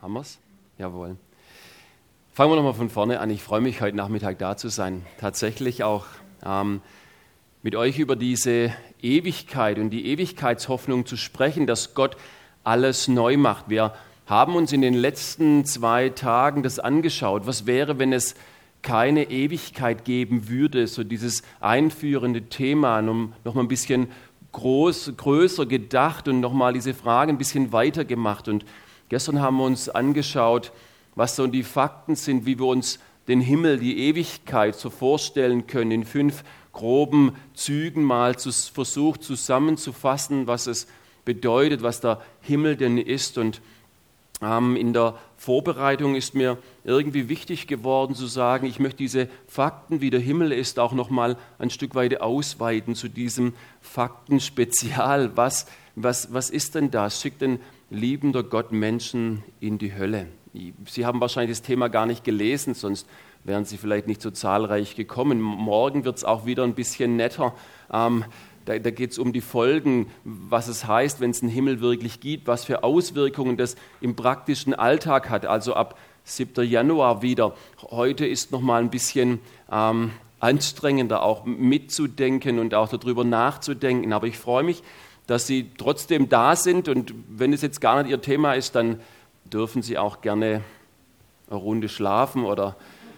Haben wir's? Jawohl. Fangen wir nochmal von vorne an. Ich freue mich, heute Nachmittag da zu sein. Tatsächlich auch mit euch über diese Ewigkeit und die Ewigkeitshoffnung zu sprechen, dass Gott alles neu macht. Wir haben uns in den letzten 2 Tagen das angeschaut. Was wäre, wenn es keine Ewigkeit geben würde? So dieses einführende Thema, nochmal ein bisschen größer gedacht und nochmal diese Frage ein bisschen weiter gemacht. Und gestern haben wir uns angeschaut, was so die Fakten sind, wie wir uns den Himmel, die Ewigkeit so vorstellen können, in 5 groben Zügen mal versucht zusammenzufassen, was es bedeutet, was der Himmel denn ist. Und in der Vorbereitung ist mir irgendwie wichtig geworden zu sagen, ich möchte diese Fakten, wie der Himmel ist, auch noch mal ein Stück weit ausweiten zu diesem Faktenspezial. Was ist denn das? Schickt ein liebender Gott Menschen in die Hölle? Sie haben wahrscheinlich das Thema gar nicht gelesen, sonst wären Sie vielleicht nicht so zahlreich gekommen. Morgen wird es auch wieder ein bisschen netter. Da geht es um die Folgen, was es heißt, wenn es einen Himmel wirklich gibt, was für Auswirkungen das im praktischen Alltag hat. Also ab 7. Januar wieder. Heute ist noch mal ein bisschen anstrengender, auch mitzudenken und auch darüber nachzudenken. Aber ich freue mich, dass Sie trotzdem da sind. Und wenn es jetzt gar nicht Ihr Thema ist, dann dürfen Sie auch gerne eine Runde schlafen oder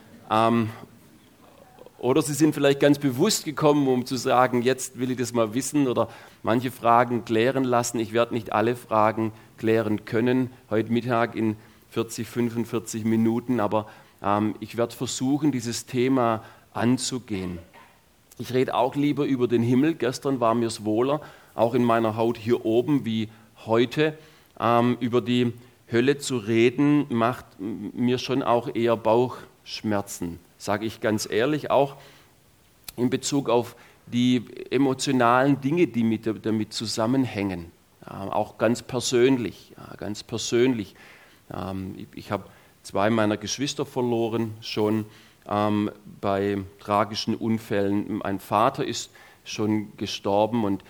Sie sind vielleicht ganz bewusst gekommen, um zu sagen, jetzt will ich das mal wissen oder manche Fragen klären lassen. Ich werde nicht alle Fragen klären können, heute Mittag in 45 Minuten, aber ich werde versuchen, dieses Thema anzugehen. Ich rede auch lieber über den Himmel. Gestern war mir es wohler, auch in meiner Haut hier oben wie heute. Über die Hölle zu reden, macht mir schon auch eher Bauchschmerzen. Sage ich ganz ehrlich, auch in Bezug auf die emotionalen Dinge, die damit zusammenhängen, auch ganz persönlich. Ich habe 2 meiner Geschwister verloren, schon bei tragischen Unfällen. Mein Vater ist schon gestorben und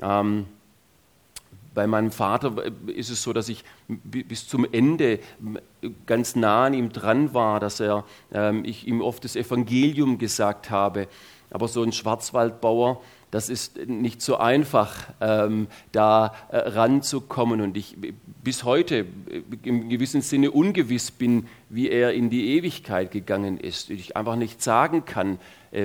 bei meinem Vater ist es so, dass ich bis zum Ende ganz nah an ihm dran war, dass ich ihm oft das Evangelium gesagt habe. Aber so ein Schwarzwaldbauer, das ist nicht so einfach, da ranzukommen. Und ich bis heute im gewissen Sinne ungewiss bin, wie er in die Ewigkeit gegangen ist. Ich einfach nicht sagen kann,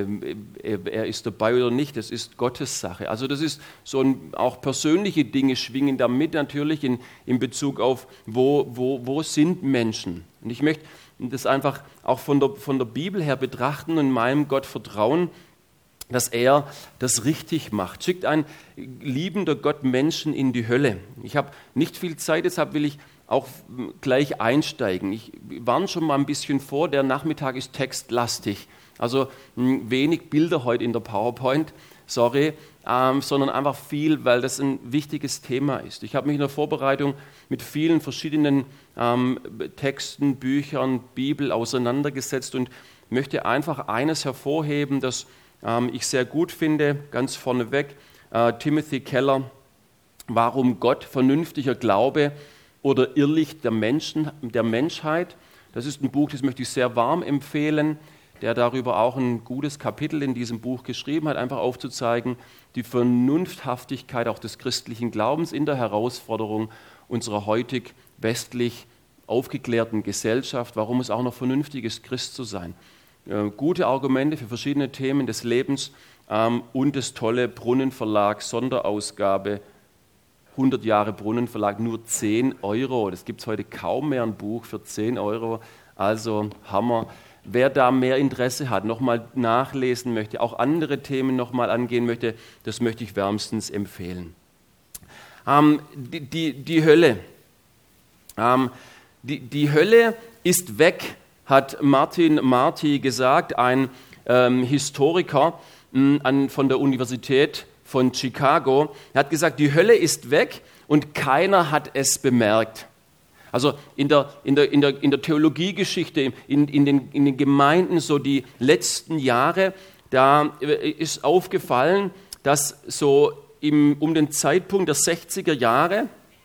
er ist dabei oder nicht, das ist Gottes Sache. Also das ist so auch persönliche Dinge schwingen damit natürlich in Bezug auf, wo sind Menschen. Und ich möchte das einfach auch von der Bibel her betrachten und meinem Gott vertrauen, dass er das richtig macht. Schickt ein liebender Gott Menschen in die Hölle. Ich habe nicht viel Zeit, deshalb will ich auch gleich einsteigen. Ich warne schon mal ein bisschen vor, der Nachmittag ist textlastig. Also wenig Bilder heute in der PowerPoint, sondern einfach viel, weil das ein wichtiges Thema ist. Ich habe mich in der Vorbereitung mit vielen verschiedenen Texten, Büchern, Bibel auseinandergesetzt und möchte einfach eines hervorheben, das ich sehr gut finde, ganz vorneweg, Timothy Keller, Warum Gott vernünftiger Glaube oder Irrlicht der Menschheit. Das ist ein Buch, das möchte ich sehr warm empfehlen, der darüber auch ein gutes Kapitel in diesem Buch geschrieben hat, einfach aufzuzeigen, die Vernunfthaftigkeit auch des christlichen Glaubens in der Herausforderung unserer heutig westlich aufgeklärten Gesellschaft, warum es auch noch vernünftig ist, Christ zu sein. Gute Argumente für verschiedene Themen des Lebens und das tolle Brunnenverlag, Sonderausgabe, 100 Jahre Brunnenverlag, nur 10 €. Das gibt es heute kaum mehr, ein Buch für 10 €. Also Hammer. Wer da mehr Interesse hat, nochmal nachlesen möchte, auch andere Themen nochmal angehen möchte, das möchte ich wärmstens empfehlen. Die Hölle. Die Hölle ist weg, hat Martin Marty gesagt, ein Historiker von der Universität von Chicago. Er hat gesagt, die Hölle ist weg und keiner hat es bemerkt. Also in der Theologiegeschichte, in den Gemeinden so die letzten Jahre, da ist aufgefallen, dass so um den Zeitpunkt der 60er Jahre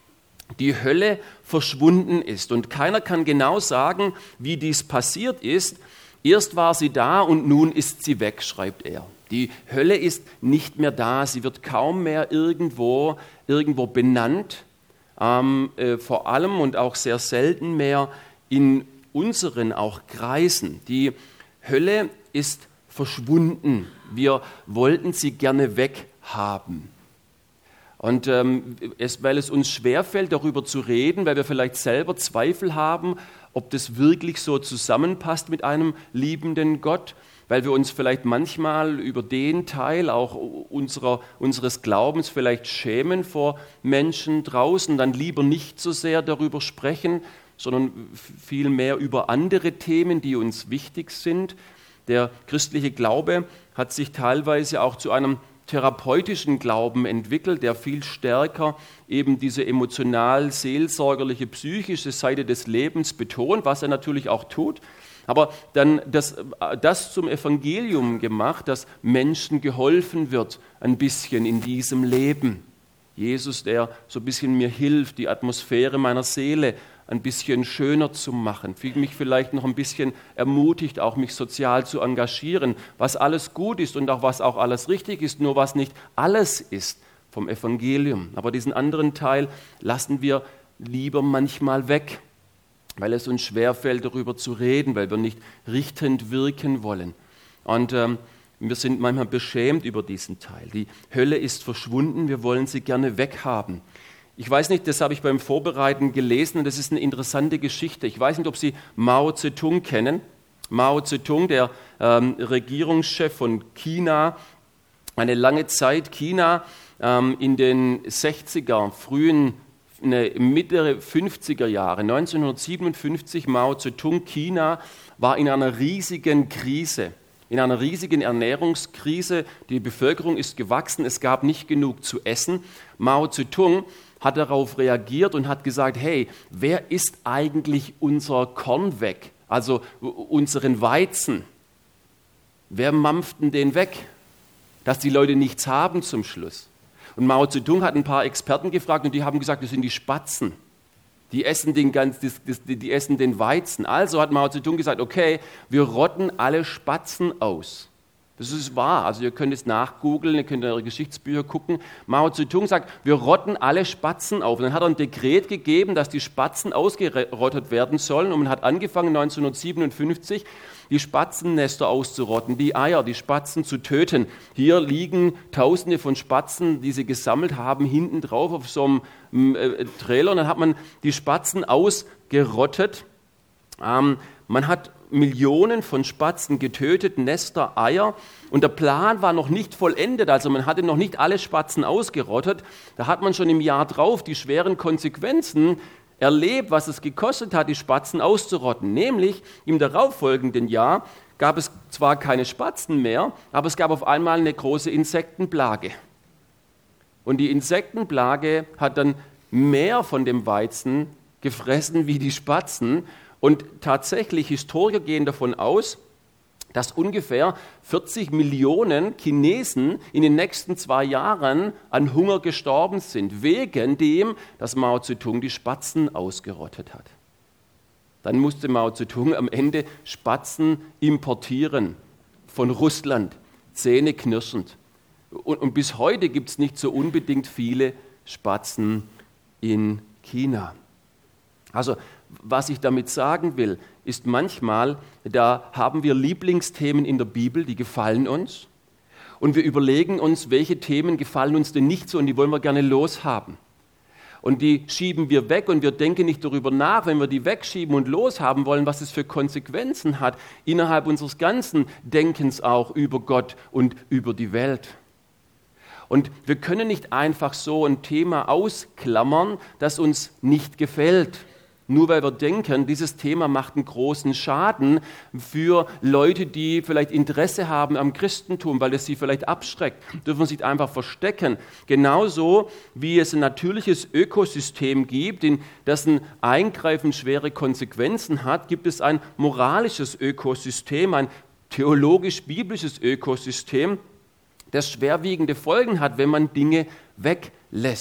die Hölle verschwunden ist. Und keiner kann genau sagen, wie dies passiert ist. Erst war sie da und nun ist sie weg, schreibt er. Die Hölle ist nicht mehr da, sie wird kaum mehr irgendwo benannt, vor allem und auch sehr selten mehr in unseren auch Kreisen. Die Hölle ist verschwunden. Wir wollten sie gerne weghaben. Und weil es uns schwerfällt, darüber zu reden, weil wir vielleicht selber Zweifel haben, ob das wirklich so zusammenpasst mit einem liebenden Gott, weil wir uns vielleicht manchmal über den Teil auch unseres Glaubens vielleicht schämen vor Menschen draußen, dann lieber nicht so sehr darüber sprechen, sondern vielmehr über andere Themen, die uns wichtig sind. Der christliche Glaube hat sich teilweise auch zu einem therapeutischen Glauben entwickelt, der viel stärker eben diese emotional-seelsorgerliche, psychische Seite des Lebens betont, was er natürlich auch tut, aber dann das zum Evangelium gemacht, dass Menschen geholfen wird, ein bisschen in diesem Leben. Jesus, der so ein bisschen mir hilft, die Atmosphäre meiner Seele ein bisschen schöner zu machen, mich vielleicht noch ein bisschen ermutigt, auch mich sozial zu engagieren, was alles gut ist und auch was auch alles richtig ist, nur was nicht alles ist vom Evangelium. Aber diesen anderen Teil lassen wir lieber manchmal weg, weil es uns schwerfällt, darüber zu reden, weil wir nicht richtend wirken wollen. Und wir sind manchmal beschämt über diesen Teil. Die Hölle ist verschwunden, wir wollen sie gerne weghaben. Ich weiß nicht, das habe ich beim Vorbereiten gelesen und das ist eine interessante Geschichte. Ich weiß nicht, ob Sie Mao Zedong kennen. Mao Zedong, der Regierungschef von China, eine lange Zeit China in den 60er, Mitte 50er Jahre, 1957, Mao Zedong, China war in einer riesigen Krise. In einer riesigen Ernährungskrise, die Bevölkerung ist gewachsen, es gab nicht genug zu essen. Mao Zedong hat darauf reagiert und hat gesagt, hey, wer isst eigentlich unser Korn weg, also unseren Weizen? Wer mampft denn den weg, dass die Leute nichts haben zum Schluss? Und Mao Zedong hat ein paar Experten gefragt und die haben gesagt, das sind die Spatzen. Die essen den Weizen. Also hat Mao Zedong gesagt, okay, wir rotten alle Spatzen aus. Das ist wahr, also ihr könnt es nachgoogeln, ihr könnt in eure Geschichtsbücher gucken. Mao Zedong sagt, wir rotten alle Spatzen auf. Und dann hat er ein Dekret gegeben, dass die Spatzen ausgerottet werden sollen. Und man hat angefangen 1957, die Spatzennester auszurotten, die Eier, die Spatzen zu töten. Hier liegen Tausende von Spatzen, die sie gesammelt haben, hinten drauf auf so einem Trailer. Und dann hat man die Spatzen ausgerottet. Man hat Millionen von Spatzen getötet, Nester, Eier. Und der Plan war noch nicht vollendet, also man hatte noch nicht alle Spatzen ausgerottet. Da hat man schon im Jahr drauf die schweren Konsequenzen erlebt, was es gekostet hat, die Spatzen auszurotten. Nämlich im darauffolgenden Jahr gab es zwar keine Spatzen mehr, aber es gab auf einmal eine große Insektenplage. Und die Insektenplage hat dann mehr von dem Weizen gefressen wie die Spatzen. Und tatsächlich, Historiker gehen davon aus, dass ungefähr 40 Millionen Chinesen in den nächsten 2 Jahren an Hunger gestorben sind, wegen dem, dass Mao Zedong die Spatzen ausgerottet hat. Dann musste Mao Zedong am Ende Spatzen importieren von Russland, zähneknirschend. Und bis heute gibt es nicht so unbedingt viele Spatzen in China. Also, was ich damit sagen will, ist manchmal, da haben wir Lieblingsthemen in der Bibel, die gefallen uns. Und wir überlegen uns, welche Themen gefallen uns denn nicht so und die wollen wir gerne loshaben. Und die schieben wir weg und wir denken nicht darüber nach, wenn wir die wegschieben und loshaben wollen, was es für Konsequenzen hat innerhalb unseres ganzen Denkens auch über Gott und über die Welt. Und wir können nicht einfach so ein Thema ausklammern, das uns nicht gefällt. Nur weil wir denken, dieses Thema macht einen großen Schaden für Leute, die vielleicht Interesse haben am Christentum, weil es sie vielleicht abschreckt, dürfen wir sich einfach verstecken. Genauso wie es ein natürliches Ökosystem gibt, in dessen Eingreifen schwere Konsequenzen hat, gibt es ein moralisches Ökosystem, ein theologisch-biblisches Ökosystem, das schwerwiegende Folgen hat, wenn man Dinge weglässt.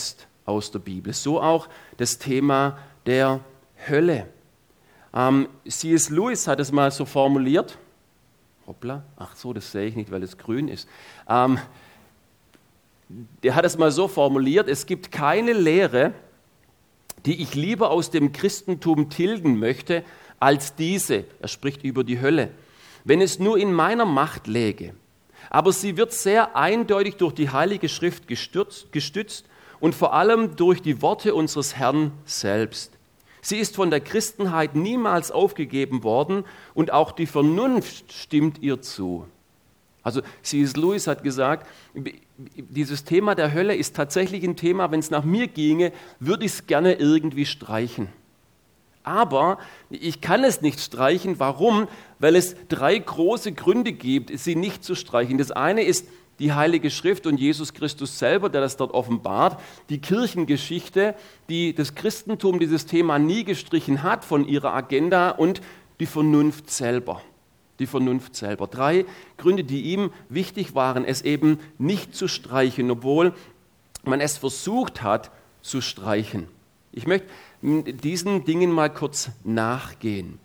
aus der Bibel. So auch das Thema der Hölle. C.S. Lewis hat es mal so formuliert. Hoppla, ach so, das sehe ich nicht, weil es grün ist. Der hat es mal so formuliert: Es gibt keine Lehre, die ich lieber aus dem Christentum tilgen möchte, als diese. Er spricht über die Hölle. Wenn es nur in meiner Macht läge. Aber sie wird sehr eindeutig durch die Heilige Schrift gestützt und vor allem durch die Worte unseres Herrn selbst. Sie ist von der Christenheit niemals aufgegeben worden und auch die Vernunft stimmt ihr zu. Also C.S. Lewis hat gesagt, dieses Thema der Hölle ist tatsächlich ein Thema, wenn es nach mir ginge, würde ich es gerne irgendwie streichen. Aber ich kann es nicht streichen. Warum? Weil es 3 große Gründe gibt, sie nicht zu streichen. Das eine ist die Heilige Schrift und Jesus Christus selber, der das dort offenbart. Die Kirchengeschichte, die das Christentum dieses Thema nie gestrichen hat von ihrer Agenda, und die Vernunft selber. Die Vernunft selber. 3 Gründe, die ihm wichtig waren, es eben nicht zu streichen, obwohl man es versucht hat zu streichen. Ich möchte diesen Dingen mal kurz nachgehen.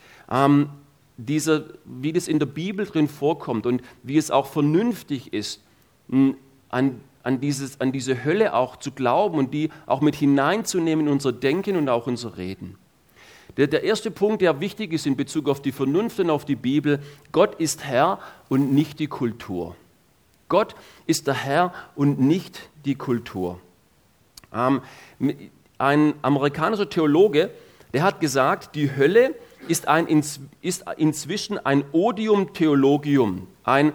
Wie das in der Bibel drin vorkommt und wie es auch vernünftig ist, an diese Hölle auch zu glauben und die auch mit hineinzunehmen in unser Denken und auch unser Reden. Der erste Punkt, der wichtig ist in Bezug auf die Vernunft und auf die Bibel: Gott ist Herr und nicht die Kultur. Gott ist der Herr und nicht die Kultur. Ein amerikanischer Theologe, der hat gesagt, die Hölle ist inzwischen ein Odium Theologium, ein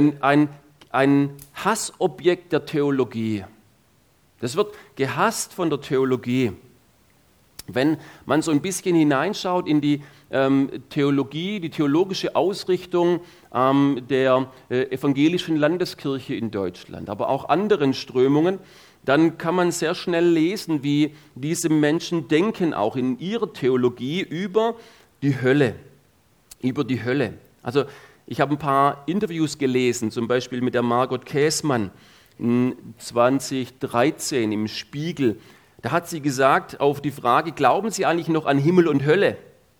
Hassobjekt der Theologie. Das wird gehasst von der Theologie. Wenn man so ein bisschen hineinschaut in die Theologie, die theologische Ausrichtung der evangelischen Landeskirche in Deutschland, aber auch anderen Strömungen, dann kann man sehr schnell lesen, wie diese Menschen denken, auch in ihrer Theologie, über die Hölle. Also ich habe ein paar Interviews gelesen, zum Beispiel mit der Margot Käßmann 2013 im Spiegel. Da hat sie gesagt, auf die Frage, glauben Sie eigentlich noch an Himmel und Hölle?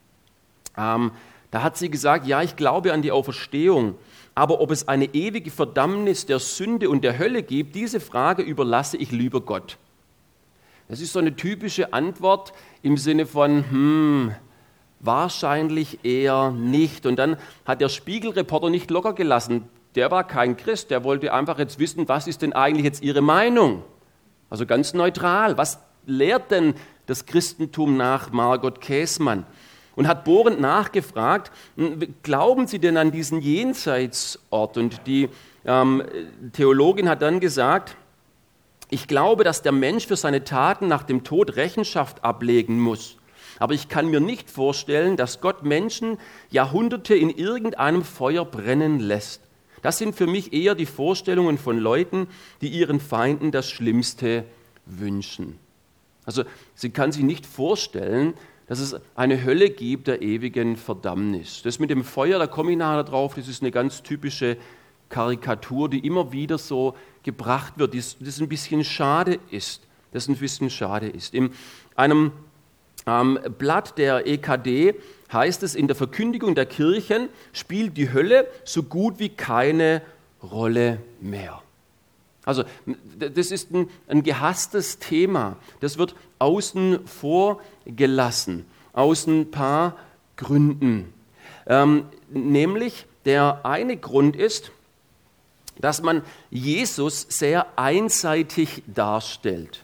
Da hat sie gesagt, ja, ich glaube an die Auferstehung. Aber ob es eine ewige Verdammnis der Sünde und der Hölle gibt, diese Frage überlasse ich lieber Gott. Das ist so eine typische Antwort im Sinne von, wahrscheinlich eher nicht. Und dann hat der Spiegelreporter nicht locker gelassen. Der war kein Christ, der wollte einfach jetzt wissen, was ist denn eigentlich jetzt Ihre Meinung? Also ganz neutral. Was lehrt denn das Christentum nach Margot Käßmann? Und hat bohrend nachgefragt, glauben Sie denn an diesen Jenseitsort? Und die Theologin hat dann gesagt, ich glaube, dass der Mensch für seine Taten nach dem Tod Rechenschaft ablegen muss. Aber ich kann mir nicht vorstellen, dass Gott Menschen Jahrhunderte in irgendeinem Feuer brennen lässt. Das sind für mich eher die Vorstellungen von Leuten, die ihren Feinden das Schlimmste wünschen. Also sie kann sich nicht vorstellen, dass es eine Hölle gibt der ewigen Verdammnis. Das mit dem Feuer, da komme ich nachher drauf, das ist eine ganz typische Karikatur, die immer wieder so gebracht wird, das ein bisschen schade ist. In einem Blatt der EKD heißt es, in der Verkündigung der Kirchen spielt die Hölle so gut wie keine Rolle mehr. Also das ist ein gehasstes Thema. Das wird außen vor gelassen, aus ein paar Gründen. Nämlich der eine Grund ist, dass man Jesus sehr einseitig darstellt.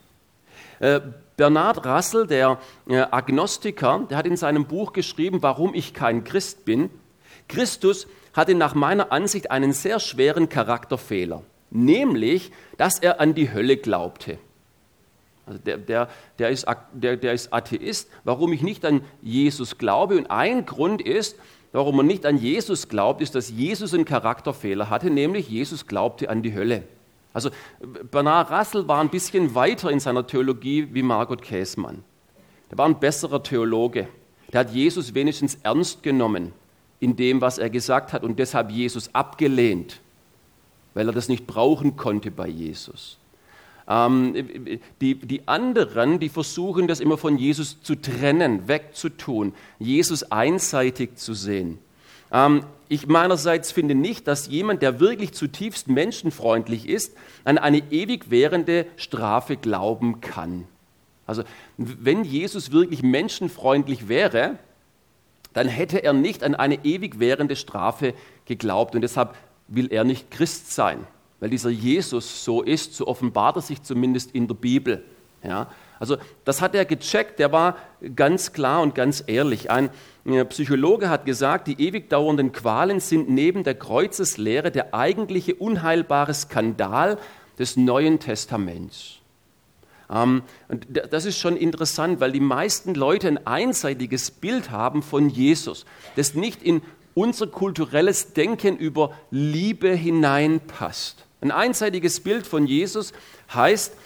Bernard Russell, der Agnostiker, der hat in seinem Buch geschrieben, warum ich kein Christ bin. Christus hatte nach meiner Ansicht einen sehr schweren Charakterfehler, nämlich, dass er an die Hölle glaubte. Also der ist Atheist, warum ich nicht an Jesus glaube. Und ein Grund ist, warum man nicht an Jesus glaubt, ist, dass Jesus einen Charakterfehler hatte, nämlich Jesus glaubte an die Hölle. Also Bernard Russell war ein bisschen weiter in seiner Theologie wie Margot Käßmann. Der war ein besserer Theologe. Der hat Jesus wenigstens ernst genommen in dem, was er gesagt hat, und deshalb Jesus abgelehnt, weil er das nicht brauchen konnte bei Jesus. Die anderen, die versuchen das immer von Jesus zu trennen, wegzutun, Jesus einseitig zu sehen. Ich meinerseits finde nicht, dass jemand, der wirklich zutiefst menschenfreundlich ist, an eine ewig währende Strafe glauben kann. Also wenn Jesus wirklich menschenfreundlich wäre, dann hätte er nicht an eine ewig währende Strafe geglaubt. Und deshalb will er nicht Christ sein, weil dieser Jesus so ist, so offenbart er sich zumindest in der Bibel. Ja, also das hat er gecheckt, der war ganz klar und ganz ehrlich. Ein Psychologe hat gesagt, die ewig dauernden Qualen sind neben der Kreuzeslehre der eigentliche unheilbare Skandal des Neuen Testaments. Und das ist schon interessant, weil die meisten Leute ein einseitiges Bild haben von Jesus, das nicht in unser kulturelles Denken über Liebe hineinpasst. Ein einseitiges Bild von Jesus heißt,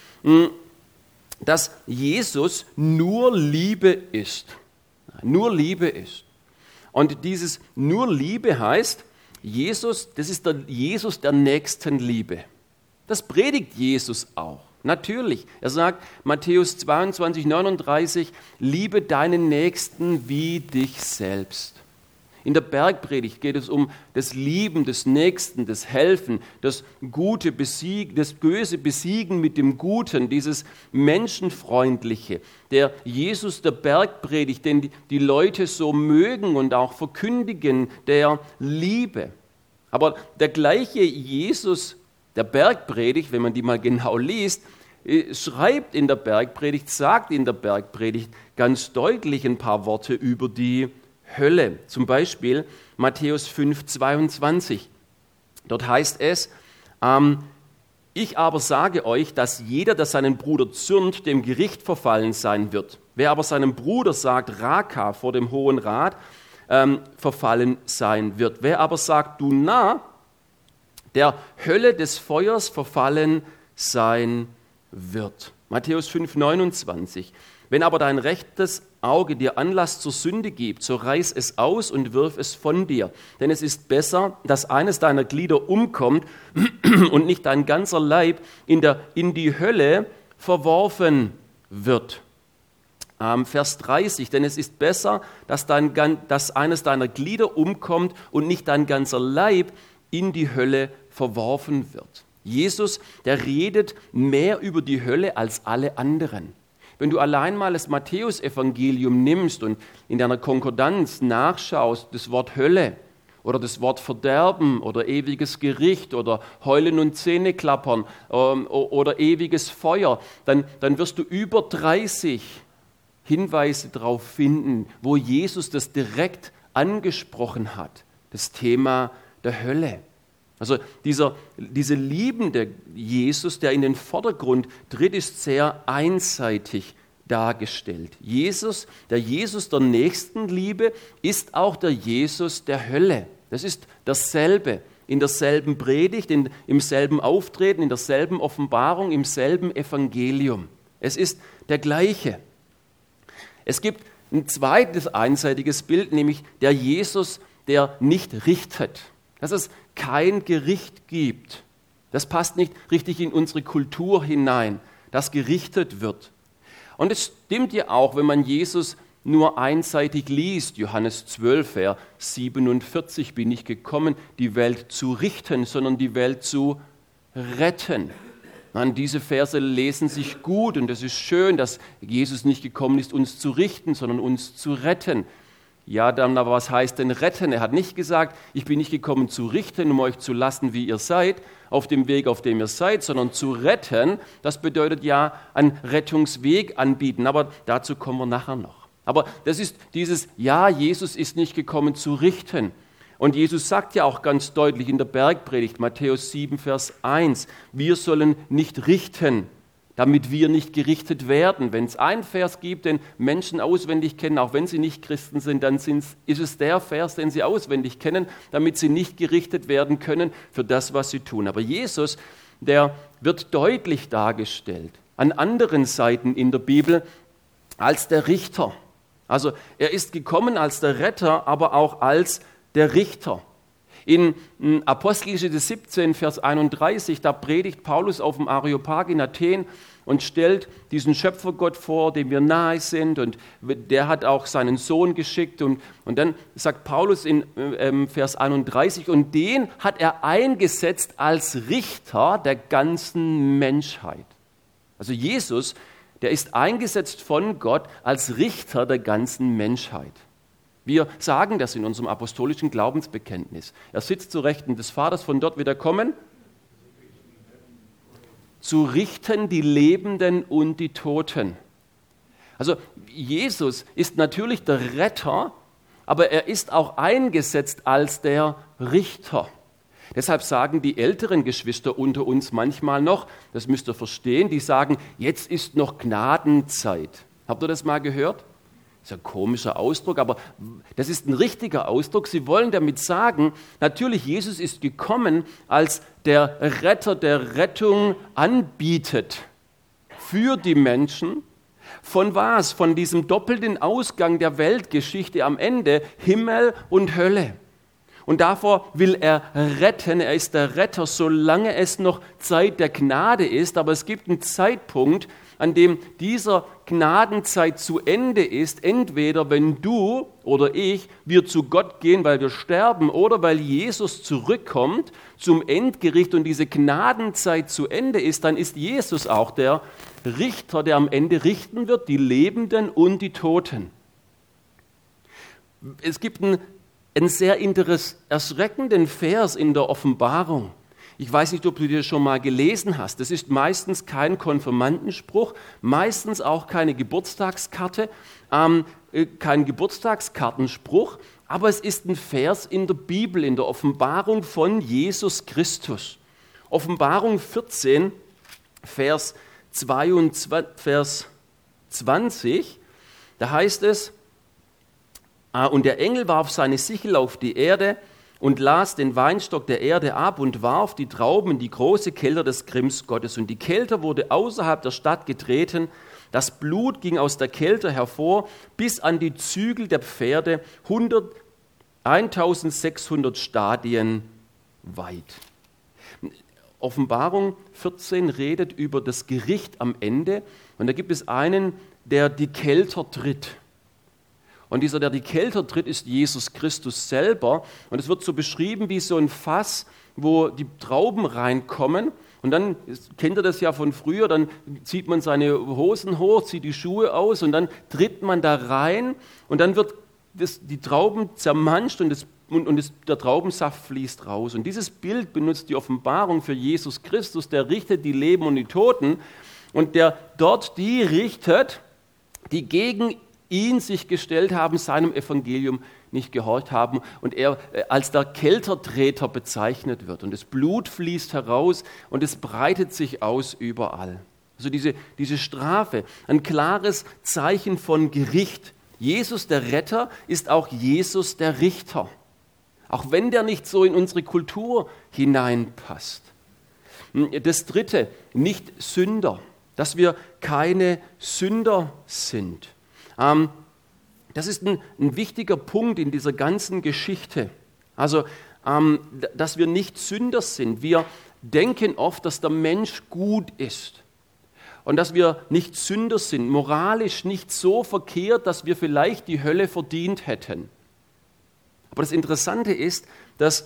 dass Jesus nur Liebe ist. Nur Liebe ist. Und dieses nur Liebe heißt, Jesus, das ist der Jesus der Nächstenliebe. Das predigt Jesus auch. Natürlich. Er sagt, Matthäus 22, 39, liebe deinen Nächsten wie dich selbst. In der Bergpredigt geht es um das Lieben des Nächsten, das Helfen, das Gute besiegen, das Böse besiegen mit dem Guten, dieses Menschenfreundliche. Der Jesus der Bergpredigt, den die Leute so mögen und auch verkündigen, der Liebe. Aber der gleiche Jesus der Bergpredigt, wenn man die mal genau liest, schreibt in der Bergpredigt, sagt in der Bergpredigt ganz deutlich ein paar Worte über die Hölle. Zum Beispiel Matthäus 5, 22. Dort heißt es, ich aber sage euch, dass jeder, der seinen Bruder zürnt, dem Gericht verfallen sein wird. Wer aber seinem Bruder sagt, Raka, vor dem Hohen Rat, verfallen sein wird. Wer aber sagt, du Narr, der Hölle des Feuers verfallen sein wird. Matthäus 5, 29. Wenn aber dein rechtes Auge dir Anlass zur Sünde gibt, so reiß es aus und wirf es von dir. Denn es ist besser, dass eines deiner Glieder umkommt und nicht dein ganzer Leib in die Hölle verworfen wird. Vers 30, denn es ist besser, dass eines deiner Glieder umkommt und nicht dein ganzer Leib in die Hölle verworfen wird. Jesus, der redet mehr über die Hölle als alle anderen. Wenn du allein mal das Matthäusevangelium nimmst und in deiner Konkordanz nachschaust, das Wort Hölle oder das Wort Verderben oder ewiges Gericht oder Heulen und Zähneklappern oder ewiges Feuer, dann wirst du über 30 Hinweise darauf finden, wo Jesus das direkt angesprochen hat, das Thema der Hölle. Also diese liebende Jesus, der in den Vordergrund tritt, ist sehr einseitig dargestellt. Der Jesus der Nächstenliebe ist auch der Jesus der Hölle. Das ist dasselbe, in derselben Predigt, im selben Auftreten, in derselben Offenbarung, im selben Evangelium. Es ist der gleiche. Es gibt ein zweites einseitiges Bild, nämlich der Jesus, der nicht richtet. Dass es kein Gericht gibt. Das passt nicht richtig in unsere Kultur hinein, dass gerichtet wird. Und es stimmt ja auch, wenn man Jesus nur einseitig liest. Johannes 12, Vers 47, bin ich gekommen, die Welt zu richten, sondern die Welt zu retten. Nein, diese Verse lesen sich gut und es ist schön, dass Jesus nicht gekommen ist, uns zu richten, sondern uns zu retten. Ja, dann aber was heißt denn retten? Er hat nicht gesagt, ich bin nicht gekommen zu richten, um euch zu lassen, wie ihr seid, auf dem Weg, auf dem ihr seid, sondern zu retten. Das bedeutet ja einen Rettungsweg anbieten, aber dazu kommen wir nachher noch. Aber das ist dieses, ja, Jesus ist nicht gekommen zu richten. Und Jesus sagt ja auch ganz deutlich in der Bergpredigt, Matthäus 7, Vers 1, wir sollen nicht richten, damit wir nicht gerichtet werden. Wenn es einen Vers gibt, den Menschen auswendig kennen, auch wenn sie nicht Christen sind, dann ist es der Vers, den sie auswendig kennen, damit sie nicht gerichtet werden können für das, was sie tun. Aber Jesus, der wird deutlich dargestellt, an anderen Seiten in der Bibel, als der Richter. Also er ist gekommen als der Retter, aber auch als der Richter. In Apostelgeschichte 17, Vers 31, da predigt Paulus auf dem Areopag in Athen und stellt diesen Schöpfergott vor, dem wir nahe sind, und der hat auch seinen Sohn geschickt. Und dann sagt Paulus in Vers 31, und den hat er eingesetzt als Richter der ganzen Menschheit. Also Jesus, der ist eingesetzt von Gott als Richter der ganzen Menschheit. Wir sagen das in unserem apostolischen Glaubensbekenntnis. Er sitzt zu Rechten des Vaters, von dort wird er kommen, zu richten die Lebenden und die Toten. Also Jesus ist natürlich der Retter, aber er ist auch eingesetzt als der Richter. Deshalb sagen die älteren Geschwister unter uns manchmal noch, das müsst ihr verstehen, die sagen, jetzt ist noch Gnadenzeit. Habt ihr das mal gehört? Das ist ein komischer Ausdruck, aber das ist ein richtiger Ausdruck. Sie wollen damit sagen, natürlich, Jesus ist gekommen als der Retter, der Rettung anbietet für die Menschen. Von was? Von diesem doppelten Ausgang der Weltgeschichte am Ende, Himmel und Hölle. Und davor will er retten, er ist der Retter, solange es noch Zeit der Gnade ist. Aber es gibt einen Zeitpunkt, an dem dieser Gnadenzeit zu Ende ist, entweder wenn du oder ich, wir zu Gott gehen, weil wir sterben, oder weil Jesus zurückkommt zum Endgericht und diese Gnadenzeit zu Ende ist, dann ist Jesus auch der Richter, der am Ende richten wird, die Lebenden und die Toten. Es gibt einen sehr erschreckenden Vers in der Offenbarung. Ich weiß nicht, ob du dir schon mal gelesen hast. Das ist meistens kein Konfirmandenspruch, meistens auch keine Geburtstagskarte, kein Geburtstagskartenspruch, aber es ist ein Vers in der Bibel, in der Offenbarung von Jesus Christus. Offenbarung 14, Vers 20, da heißt es, und der Engel warf seine Sichel auf die Erde und las den Weinstock der Erde ab und warf die Trauben in die große Kelter des Grimms Gottes. Und die Kelter wurde außerhalb der Stadt getreten, das Blut ging aus der Kelter hervor bis an die Zügel der Pferde, 1600 Stadien weit. Offenbarung 14 redet über das Gericht am Ende, und da gibt es einen, der die Kelter tritt. Und dieser, der die Kelter tritt, ist Jesus Christus selber. Und es wird so beschrieben wie so ein Fass, wo die Trauben reinkommen. Und dann, kennt ihr das ja von früher, dann zieht man seine Hosen hoch, zieht die Schuhe aus und dann tritt man da rein. Und dann wird die Trauben zermanscht und der Traubensaft fließt raus. Und dieses Bild benutzt die Offenbarung für Jesus Christus, der richtet die Leben und die Toten. Und der dort die richtet, die gegen ihn sich gestellt haben, seinem Evangelium nicht gehorcht haben und er als der Keltertreter bezeichnet wird. Und das Blut fließt heraus und es breitet sich aus überall. Also diese Strafe, ein klares Zeichen von Gericht. Jesus, der Retter, ist auch Jesus, der Richter. Auch wenn der nicht so in unsere Kultur hineinpasst. Das Dritte, nicht Sünder, dass wir keine Sünder sind. Das ist ein wichtiger Punkt in dieser ganzen Geschichte. Also, dass wir nicht Sünder sind. Wir denken oft, dass der Mensch gut ist. Und dass wir nicht Sünder sind, moralisch nicht so verkehrt, dass wir vielleicht die Hölle verdient hätten. Aber das Interessante ist, dass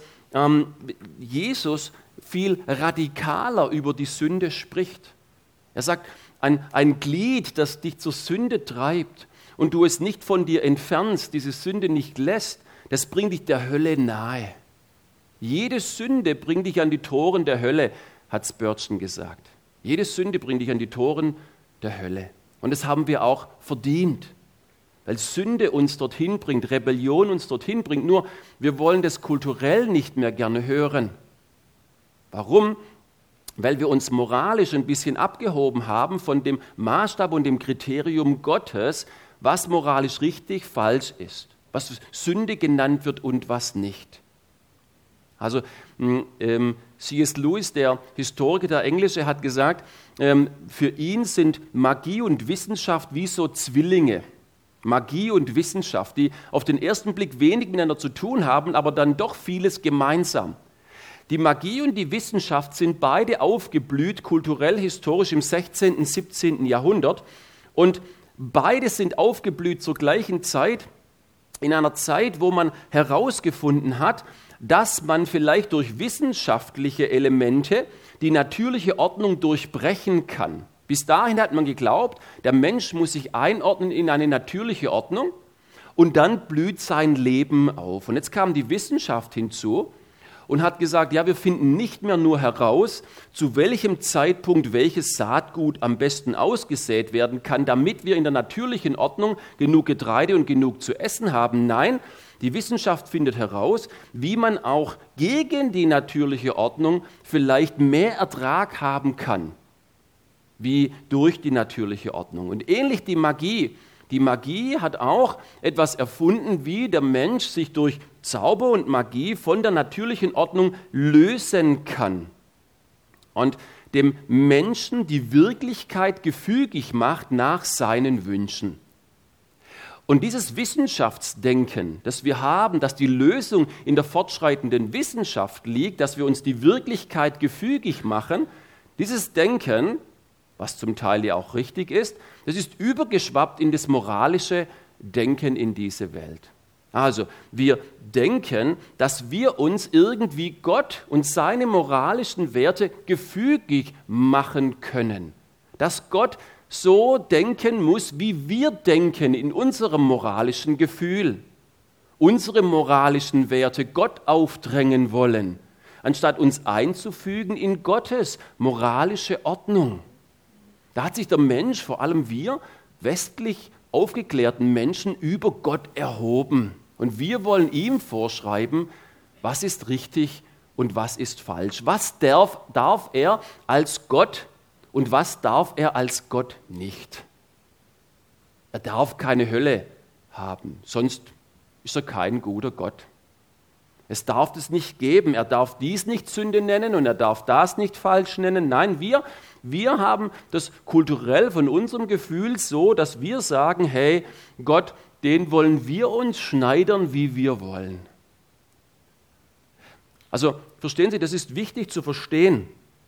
Jesus viel radikaler über die Sünde spricht. Er sagt, ein Glied, das dich zur Sünde treibt, und du es nicht von dir entfernst, diese Sünde nicht lässt, das bringt dich der Hölle nahe. Jede Sünde bringt dich an die Toren der Hölle, hat Spurgeon gesagt. Jede Sünde bringt dich an die Toren der Hölle. Und das haben wir auch verdient, weil Sünde uns dorthin bringt, Rebellion uns dorthin bringt. Nur, wir wollen das kulturell nicht mehr gerne hören. Warum? Weil wir uns moralisch ein bisschen abgehoben haben von dem Maßstab und dem Kriterium Gottes, was moralisch richtig, falsch ist, was Sünde genannt wird und was nicht. Also C.S. Lewis, der Historiker, der Englische, hat gesagt, für ihn sind Magie und Wissenschaft wie so Zwillinge. Magie und Wissenschaft, die auf den ersten Blick wenig miteinander zu tun haben, aber dann doch vieles gemeinsam. Die Magie und die Wissenschaft sind beide aufgeblüht, kulturell, historisch im 16., und 17. Jahrhundert. Und beide sind aufgeblüht zur gleichen Zeit, in einer Zeit, wo man herausgefunden hat, dass man vielleicht durch wissenschaftliche Elemente die natürliche Ordnung durchbrechen kann. Bis dahin hat man geglaubt, der Mensch muss sich einordnen in eine natürliche Ordnung und dann blüht sein Leben auf. Und jetzt kam die Wissenschaft hinzu und hat gesagt, ja, wir finden nicht mehr nur heraus, zu welchem Zeitpunkt welches Saatgut am besten ausgesät werden kann, damit wir in der natürlichen Ordnung genug Getreide und genug zu essen haben. Nein, die Wissenschaft findet heraus, wie man auch gegen die natürliche Ordnung vielleicht mehr Ertrag haben kann, wie durch die natürliche Ordnung. Und ähnlich die Magie. Die Magie hat auch etwas erfunden, wie der Mensch sich durch Zauber und Magie von der natürlichen Ordnung lösen kann und dem Menschen die Wirklichkeit gefügig macht nach seinen Wünschen. Und dieses Wissenschaftsdenken, das wir haben, dass die Lösung in der fortschreitenden Wissenschaft liegt, dass wir uns die Wirklichkeit gefügig machen, dieses Denken, was zum Teil ja auch richtig ist, das ist übergeschwappt in das moralische Denken in diese Welt. Also wir denken, dass wir uns irgendwie Gott und seine moralischen Werte gefügig machen können. Dass Gott so denken muss, wie wir denken in unserem moralischen Gefühl. Unsere moralischen Werte Gott aufdrängen wollen, anstatt uns einzufügen in Gottes moralische Ordnung. Da hat sich der Mensch, vor allem wir westlich aufgeklärten Menschen, über Gott erhoben. Und wir wollen ihm vorschreiben, was ist richtig und was ist falsch. Was darf er als Gott und was darf er als Gott nicht? Er darf keine Hölle haben, sonst ist er kein guter Gott. Es darf das nicht geben. Er darf dies nicht Sünde nennen und er darf das nicht falsch nennen. Nein, wir haben das kulturell von unserem Gefühl so, dass wir sagen, hey, Gott, den wollen wir uns schneidern, wie wir wollen. Also verstehen Sie, das ist wichtig zu verstehen.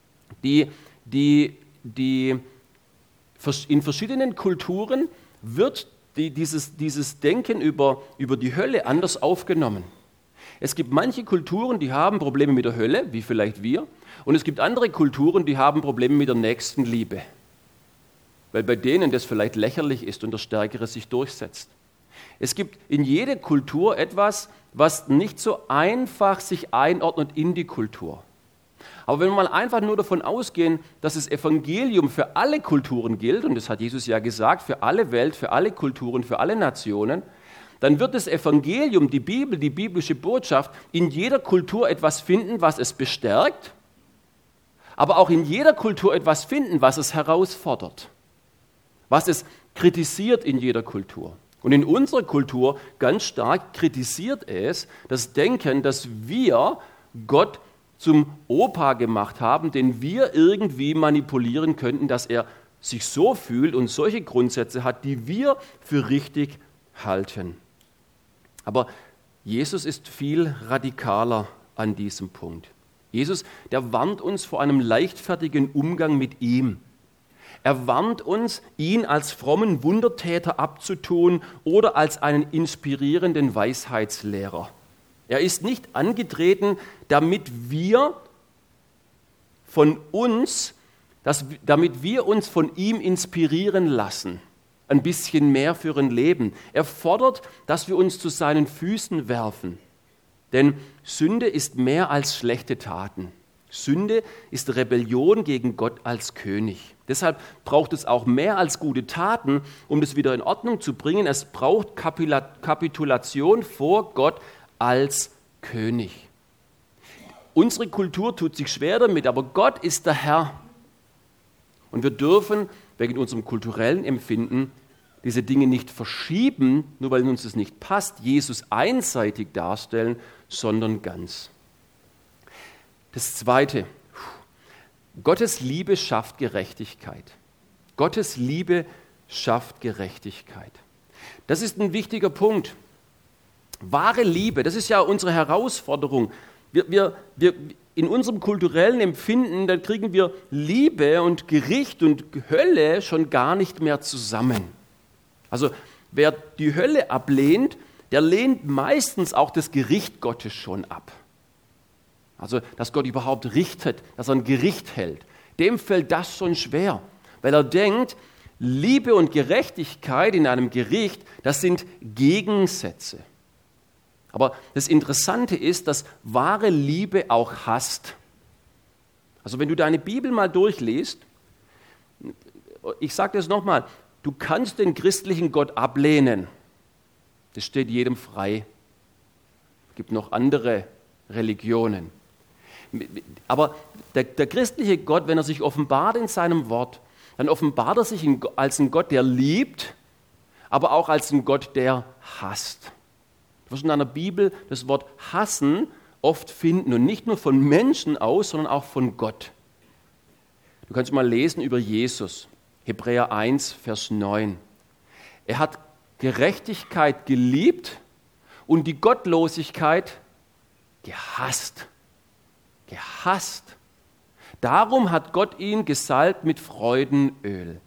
In verschiedenen Kulturen wird dieses Denken über die Hölle anders aufgenommen. Es gibt manche Kulturen, die haben Probleme mit der Hölle, wie vielleicht wir, und es gibt andere Kulturen, die haben Probleme mit der Nächstenliebe, weil bei denen das vielleicht lächerlich ist und der Stärkere sich durchsetzt. Es gibt in jeder Kultur etwas, was nicht so einfach sich einordnet in die Kultur. Aber wenn wir mal einfach nur davon ausgehen, dass das Evangelium für alle Kulturen gilt, und das hat Jesus ja gesagt, für alle Welt, für alle Kulturen, für alle Nationen, dann wird das Evangelium, die Bibel, die biblische Botschaft in jeder Kultur etwas finden, was es bestärkt, aber auch in jeder Kultur etwas finden, was es herausfordert, was es kritisiert in jeder Kultur. Und in unserer Kultur ganz stark kritisiert es das Denken, dass wir Gott zum Opa gemacht haben, den wir irgendwie manipulieren könnten, dass er sich so fühlt und solche Grundsätze hat, die wir für richtig halten. Aber Jesus ist viel radikaler an diesem Punkt. Jesus, der warnt uns vor einem leichtfertigen Umgang mit ihm. Er warnt uns, ihn als frommen Wundertäter abzutun oder als einen inspirierenden Weisheitslehrer. Er ist nicht angetreten, damit wir uns von ihm inspirieren lassen. Ein bisschen mehr für ein Leben. Er fordert, dass wir uns zu seinen Füßen werfen. Denn Sünde ist mehr als schlechte Taten. Sünde ist Rebellion gegen Gott als König. Deshalb braucht es auch mehr als gute Taten, um das wieder in Ordnung zu bringen. Es braucht Kapitulation vor Gott als König. Unsere Kultur tut sich schwer damit, aber Gott ist der Herr. Und wir dürfen wegen unserem kulturellen Empfinden diese Dinge nicht verschieben, nur weil uns das nicht passt, Jesus einseitig darstellen, sondern ganz. Das Zweite, Gottes Liebe schafft Gerechtigkeit. Gottes Liebe schafft Gerechtigkeit. Das ist ein wichtiger Punkt. Wahre Liebe, das ist ja unsere Herausforderung. Wir in unserem kulturellen Empfinden, da kriegen wir Liebe und Gericht und Hölle schon gar nicht mehr zusammen. Also wer die Hölle ablehnt, der lehnt meistens auch das Gericht Gottes schon ab. Also dass Gott überhaupt richtet, dass er ein Gericht hält. Dem fällt das schon schwer, weil er denkt, Liebe und Gerechtigkeit in einem Gericht, das sind Gegensätze. Aber das Interessante ist, dass wahre Liebe auch hasst. Also wenn du deine Bibel mal durchliest, ich sage das nochmal, du kannst den christlichen Gott ablehnen. Das steht jedem frei. Es gibt noch andere Religionen. Aber der christliche Gott, wenn er sich offenbart in seinem Wort, dann offenbart er sich als ein Gott, der liebt, aber auch als ein Gott, der hasst. Du wirst in deiner Bibel das Wort hassen oft finden und nicht nur von Menschen aus, sondern auch von Gott. Du kannst mal lesen über Jesus, Hebräer 1, Vers 9. Er hat Gerechtigkeit geliebt und die Gottlosigkeit gehasst. Gehasst. Darum hat Gott ihn gesalbt mit Freudenöl.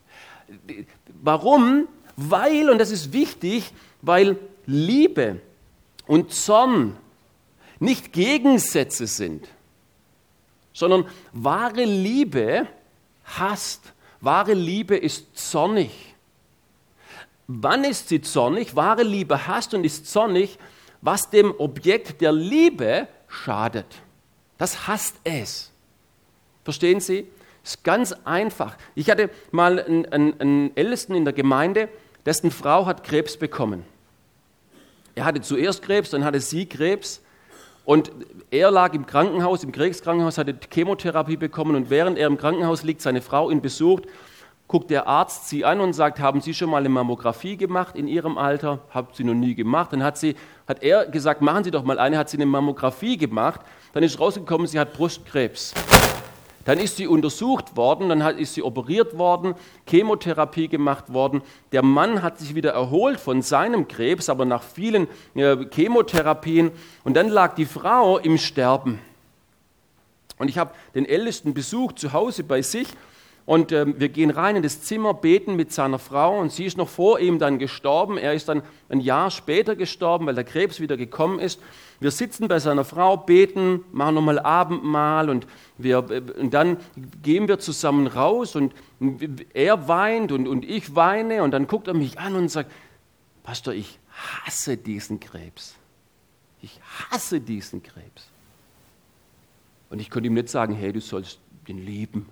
Warum? Weil, und das ist wichtig, weil Liebe und Zorn nicht Gegensätze sind, sondern wahre Liebe hasst. Wahre Liebe ist zornig. Wann ist sie zornig? Wahre Liebe hasst und ist zornig, was dem Objekt der Liebe schadet. Das hasst es. Verstehen Sie? Das ist ganz einfach. Ich hatte mal einen Ältesten in der Gemeinde, dessen Frau hat Krebs bekommen. Er hatte zuerst Krebs, dann hatte sie Krebs und er lag im Krankenhaus, im Krebskrankenhaus, hatte Chemotherapie bekommen und während er im Krankenhaus liegt, seine Frau ihn besucht, guckt der Arzt sie an und sagt, haben Sie schon mal eine Mammographie gemacht in Ihrem Alter? Habt Sie noch nie gemacht. Dann hat er gesagt, machen Sie doch mal eine, hat sie eine Mammographie gemacht, dann ist rausgekommen, sie hat Brustkrebs. Dann ist sie untersucht worden, dann ist sie operiert worden, Chemotherapie gemacht worden. Der Mann hat sich wieder erholt von seinem Krebs, aber nach vielen Chemotherapien. Und dann lag die Frau im Sterben. Und ich habe den Ältesten besucht zu Hause bei sich. Und wir gehen rein in das Zimmer, beten mit seiner Frau. Und sie ist noch vor ihm dann gestorben. Er ist dann ein Jahr später gestorben, weil der Krebs wieder gekommen ist. Wir sitzen bei seiner Frau, beten, machen nochmal Abendmahl und dann gehen wir zusammen raus und er weint und ich weine und dann guckt er mich an und sagt, Pastor, ich hasse diesen Krebs. Ich hasse diesen Krebs. Und ich konnte ihm nicht sagen, hey, du sollst den lieben.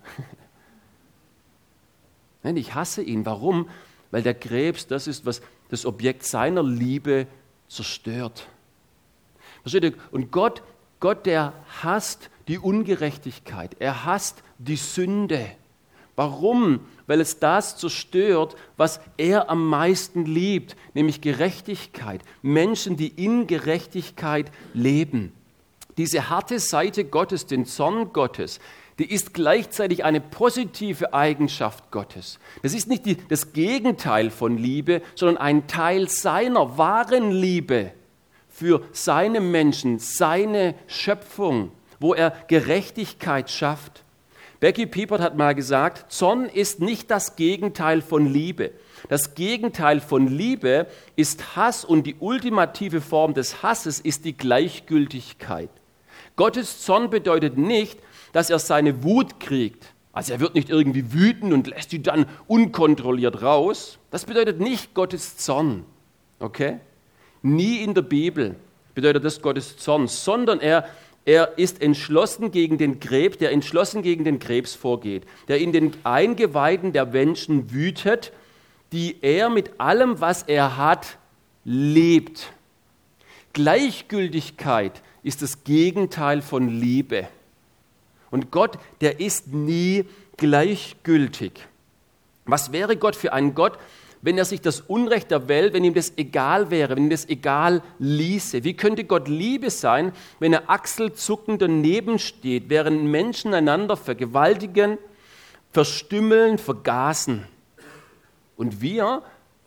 Nein, ich hasse ihn. Warum? Weil der Krebs, das ist, was das Objekt seiner Liebe zerstört. Versteht ihr? Und Gott, der hasst die Ungerechtigkeit. Er hasst die Sünde. Warum? Weil es das zerstört, was er am meisten liebt, nämlich Gerechtigkeit. Menschen, die in Gerechtigkeit leben. Diese harte Seite Gottes, den Zorn Gottes, die ist gleichzeitig eine positive Eigenschaft Gottes. Das ist nicht das Gegenteil von Liebe, sondern ein Teil seiner wahren Liebe für seine Menschen, seine Schöpfung, wo er Gerechtigkeit schafft. Becky Piepert hat mal gesagt, Zorn ist nicht das Gegenteil von Liebe. Das Gegenteil von Liebe ist Hass und die ultimative Form des Hasses ist die Gleichgültigkeit. Gottes Zorn bedeutet nicht, dass er seine Wut kriegt. Also er wird nicht irgendwie wütend und lässt die dann unkontrolliert raus. Das bedeutet nicht Gottes Zorn. Okay? Nie in der Bibel bedeutet das Gottes Zorn, sondern er ist entschlossen gegen den Krebs, der entschlossen gegen den Krebs vorgeht, der in den Eingeweiden der Menschen wütet, die er mit allem, was er hat, lebt. Gleichgültigkeit ist das Gegenteil von Liebe. Und Gott, der ist nie gleichgültig. Was wäre Gott für ein Gott, wenn er sich das Unrecht der Welt, wenn ihm das egal wäre, wenn ihm das egal ließe? Wie könnte Gott Liebe sein, wenn er achselzuckend daneben steht, während Menschen einander vergewaltigen, verstümmeln, vergaßen? Und wir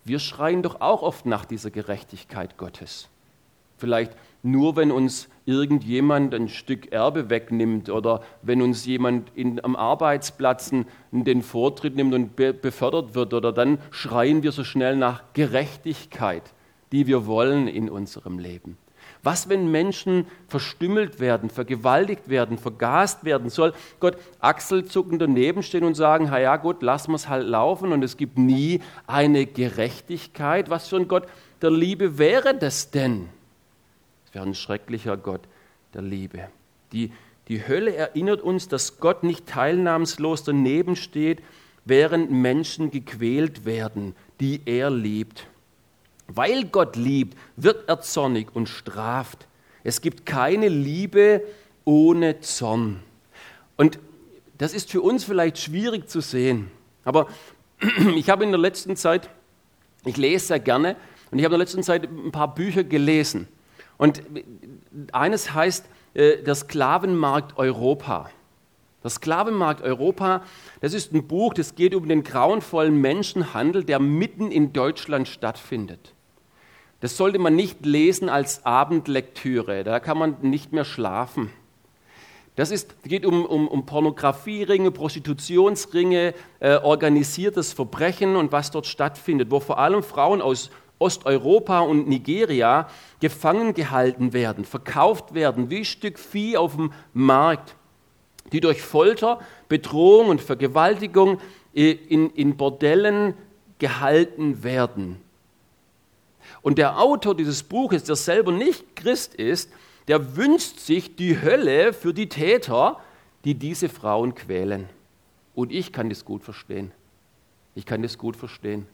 wir schreien doch auch oft nach dieser Gerechtigkeit Gottes. Vielleicht nur, wenn uns irgendjemand ein Stück Erbe wegnimmt oder wenn uns jemand am Arbeitsplatz den Vortritt nimmt und befördert wird, oder dann schreien wir so schnell nach Gerechtigkeit, die wir wollen in unserem Leben. Was, wenn Menschen verstümmelt werden, vergewaltigt werden, vergast werden? Soll Gott achselzuckend daneben stehen und sagen, ja gut, lassen wir es halt laufen und es gibt nie eine Gerechtigkeit? Was für ein Gott der Liebe wäre das denn? Es wäre ein schrecklicher Gott der Liebe. Die Hölle erinnert uns, dass Gott nicht teilnahmslos daneben steht, während Menschen gequält werden, die er liebt. Weil Gott liebt, wird er zornig und straft. Es gibt keine Liebe ohne Zorn. Und das ist für uns vielleicht schwierig zu sehen. Aber ich habe in der letzten Zeit, ich lese sehr gerne, und ich habe in der letzten Zeit ein paar Bücher gelesen. Und eines heißt der Sklavenmarkt Europa. Der Sklavenmarkt Europa, das ist ein Buch, das geht um den grauenvollen Menschenhandel, der mitten in Deutschland stattfindet. Das sollte man nicht lesen als Abendlektüre, da kann man nicht mehr schlafen. Das geht um Pornografieringe, Prostitutionsringe, organisiertes Verbrechen und was dort stattfindet, wo vor allem Frauen aus Osteuropa und Nigeria gefangen gehalten werden, verkauft werden wie Stück Vieh auf dem Markt, die durch Folter, Bedrohung und Vergewaltigung in Bordellen gehalten werden. Und der Autor dieses Buches, der selber nicht Christ ist, der wünscht sich die Hölle für die Täter, die diese Frauen quälen. Und ich kann das gut verstehen. Ich kann das gut verstehen.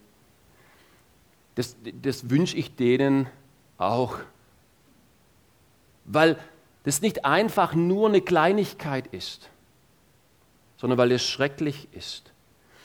Das wünsche ich denen auch. Weil das nicht einfach nur eine Kleinigkeit ist, sondern weil es schrecklich ist.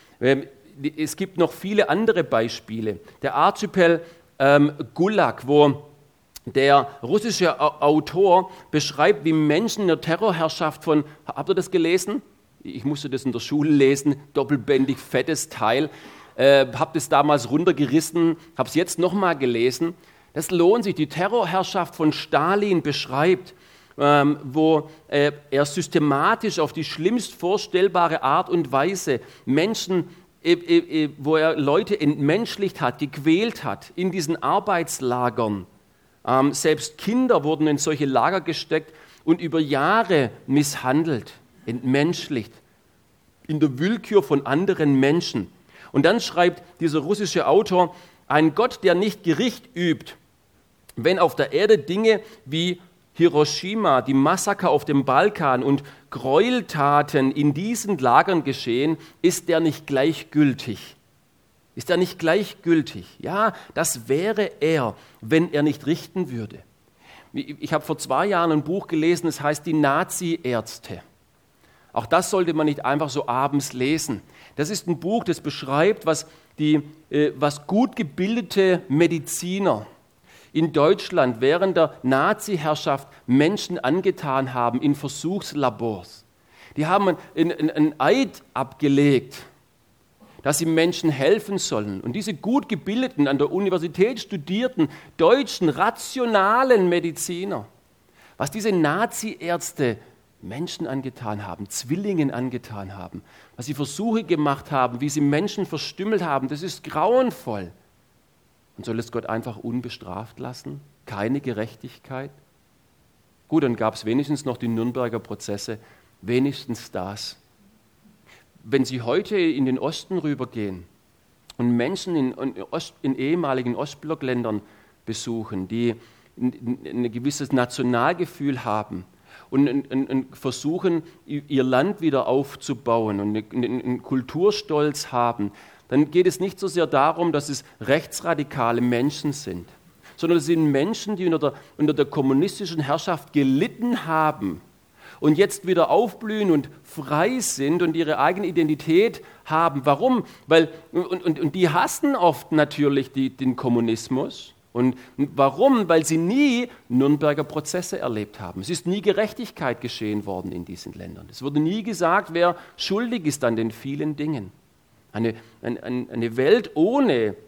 Es gibt noch viele andere Beispiele. Der Archipel Gulag, wo der russische Autor beschreibt, wie Menschen in der Terrorherrschaft von, habt ihr das gelesen? Ich musste das in der Schule lesen, doppelbändig, fettes Teil. Habe das damals runtergerissen, habe es jetzt nochmal gelesen. Das lohnt sich. Die Terrorherrschaft von Stalin beschreibt, wo er systematisch auf die schlimmst vorstellbare Art und Weise Menschen, wo er Leute entmenschlicht hat, gequält hat, in diesen Arbeitslagern. Selbst Kinder wurden in solche Lager gesteckt und über Jahre misshandelt, entmenschlicht, in der Willkür von anderen Menschen. Und dann schreibt dieser russische Autor, ein Gott, der nicht Gericht übt, wenn auf der Erde Dinge wie Hiroshima, die Massaker auf dem Balkan und Gräueltaten in diesen Lagern geschehen, ist der nicht gleichgültig? Ist er nicht gleichgültig? Ja, das wäre er, wenn er nicht richten würde. Ich habe vor 2 Jahren ein Buch gelesen, es heißt Die Nazi-Ärzte. Auch das sollte man nicht einfach so abends lesen. Das ist ein Buch, das beschreibt, was gut gebildete Mediziner in Deutschland während der Nazi-Herrschaft Menschen angetan haben in Versuchslabors. Die haben einen Eid abgelegt, dass sie Menschen helfen sollen. Und diese gut gebildeten, an der Universität studierten, deutschen, rationalen Mediziner, was diese Nazi-Ärzte Menschen angetan haben, Zwillingen angetan haben, was sie Versuche gemacht haben, wie sie Menschen verstümmelt haben, das ist grauenvoll. Und soll es Gott einfach unbestraft lassen? Keine Gerechtigkeit? Gut, dann gab es wenigstens noch die Nürnberger Prozesse, wenigstens das. Wenn Sie heute in den Osten rübergehen und Menschen in ehemaligen Ostblockländern besuchen, die ein gewisses Nationalgefühl haben und versuchen, ihr Land wieder aufzubauen und einen Kulturstolz haben, dann geht es nicht so sehr darum, dass es rechtsradikale Menschen sind, sondern es sind Menschen, die unter der kommunistischen Herrschaft gelitten haben und jetzt wieder aufblühen und frei sind und ihre eigene Identität haben. Warum? Und die hassen oft natürlich den Kommunismus. Und warum? Weil sie nie Nürnberger Prozesse erlebt haben. Es ist nie Gerechtigkeit geschehen worden in diesen Ländern. Es wurde nie gesagt, wer schuldig ist an den vielen Dingen. Eine Welt ohne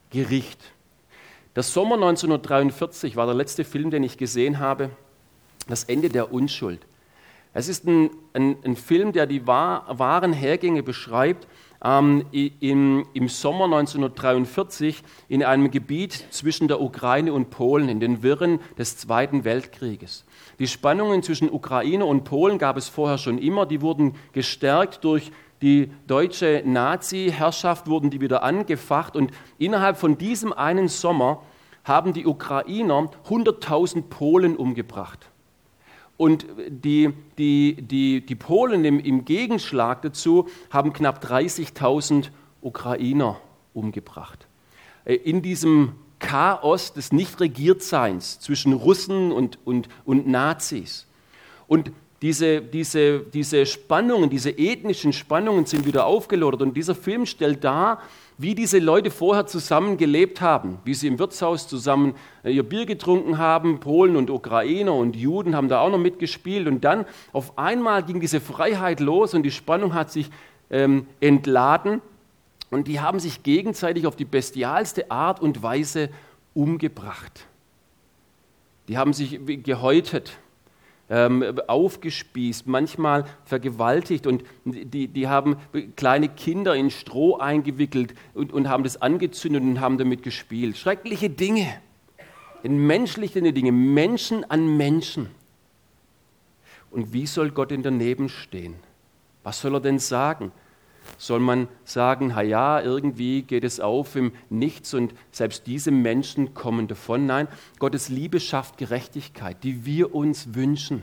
Gericht. Der Sommer 1943 war der letzte Film, den ich gesehen habe, Das Ende der Unschuld. Es ist ein Film, der die wahren Hergänge beschreibt, im Sommer 1943 in einem Gebiet zwischen der Ukraine und Polen, in den Wirren des Zweiten Weltkrieges. Die Spannungen zwischen Ukraine und Polen gab es vorher schon immer, die wurden gestärkt durch die deutsche Nazi-Herrschaft, wurden die wieder angefacht und innerhalb von diesem einen Sommer haben die Ukrainer 100.000 Polen umgebracht. Und die Polen im Gegenschlag dazu haben knapp 30.000 Ukrainer umgebracht. In diesem Chaos des Nichtregiertseins zwischen Russen und Nazis. Und diese Spannungen, diese ethnischen Spannungen sind wieder aufgelodert. Und dieser Film stellt dar, wie diese Leute vorher zusammen gelebt haben, wie sie im Wirtshaus zusammen ihr Bier getrunken haben. Polen und Ukrainer und Juden haben da auch noch mitgespielt. Und dann auf einmal ging diese Freiheit los und die Spannung hat sich entladen. Und die haben sich gegenseitig auf die bestialste Art und Weise umgebracht. Die haben sich gehäutet, aufgespießt, manchmal vergewaltigt und die haben kleine Kinder in Stroh eingewickelt und haben das angezündet und haben damit gespielt. Schreckliche Dinge, menschliche Dinge, Menschen an Menschen. Und wie soll Gott daneben stehen? Was soll er denn sagen? Soll man sagen, na ja, irgendwie geht es auf im Nichts und selbst diese Menschen kommen davon? Nein, Gottes Liebe schafft Gerechtigkeit, die wir uns wünschen.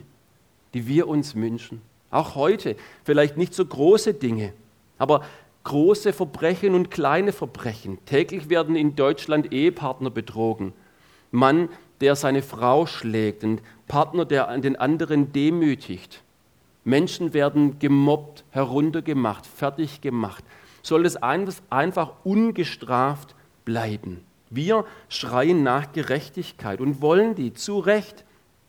Auch heute, vielleicht nicht so große Dinge, aber große Verbrechen und kleine Verbrechen. Täglich werden in Deutschland Ehepartner betrogen. Mann, der seine Frau schlägt, ein Partner, der den anderen demütigt. Menschen werden gemobbt, heruntergemacht, fertig gemacht. Soll es einfach ungestraft bleiben? Wir schreien nach Gerechtigkeit und wollen die zu Recht.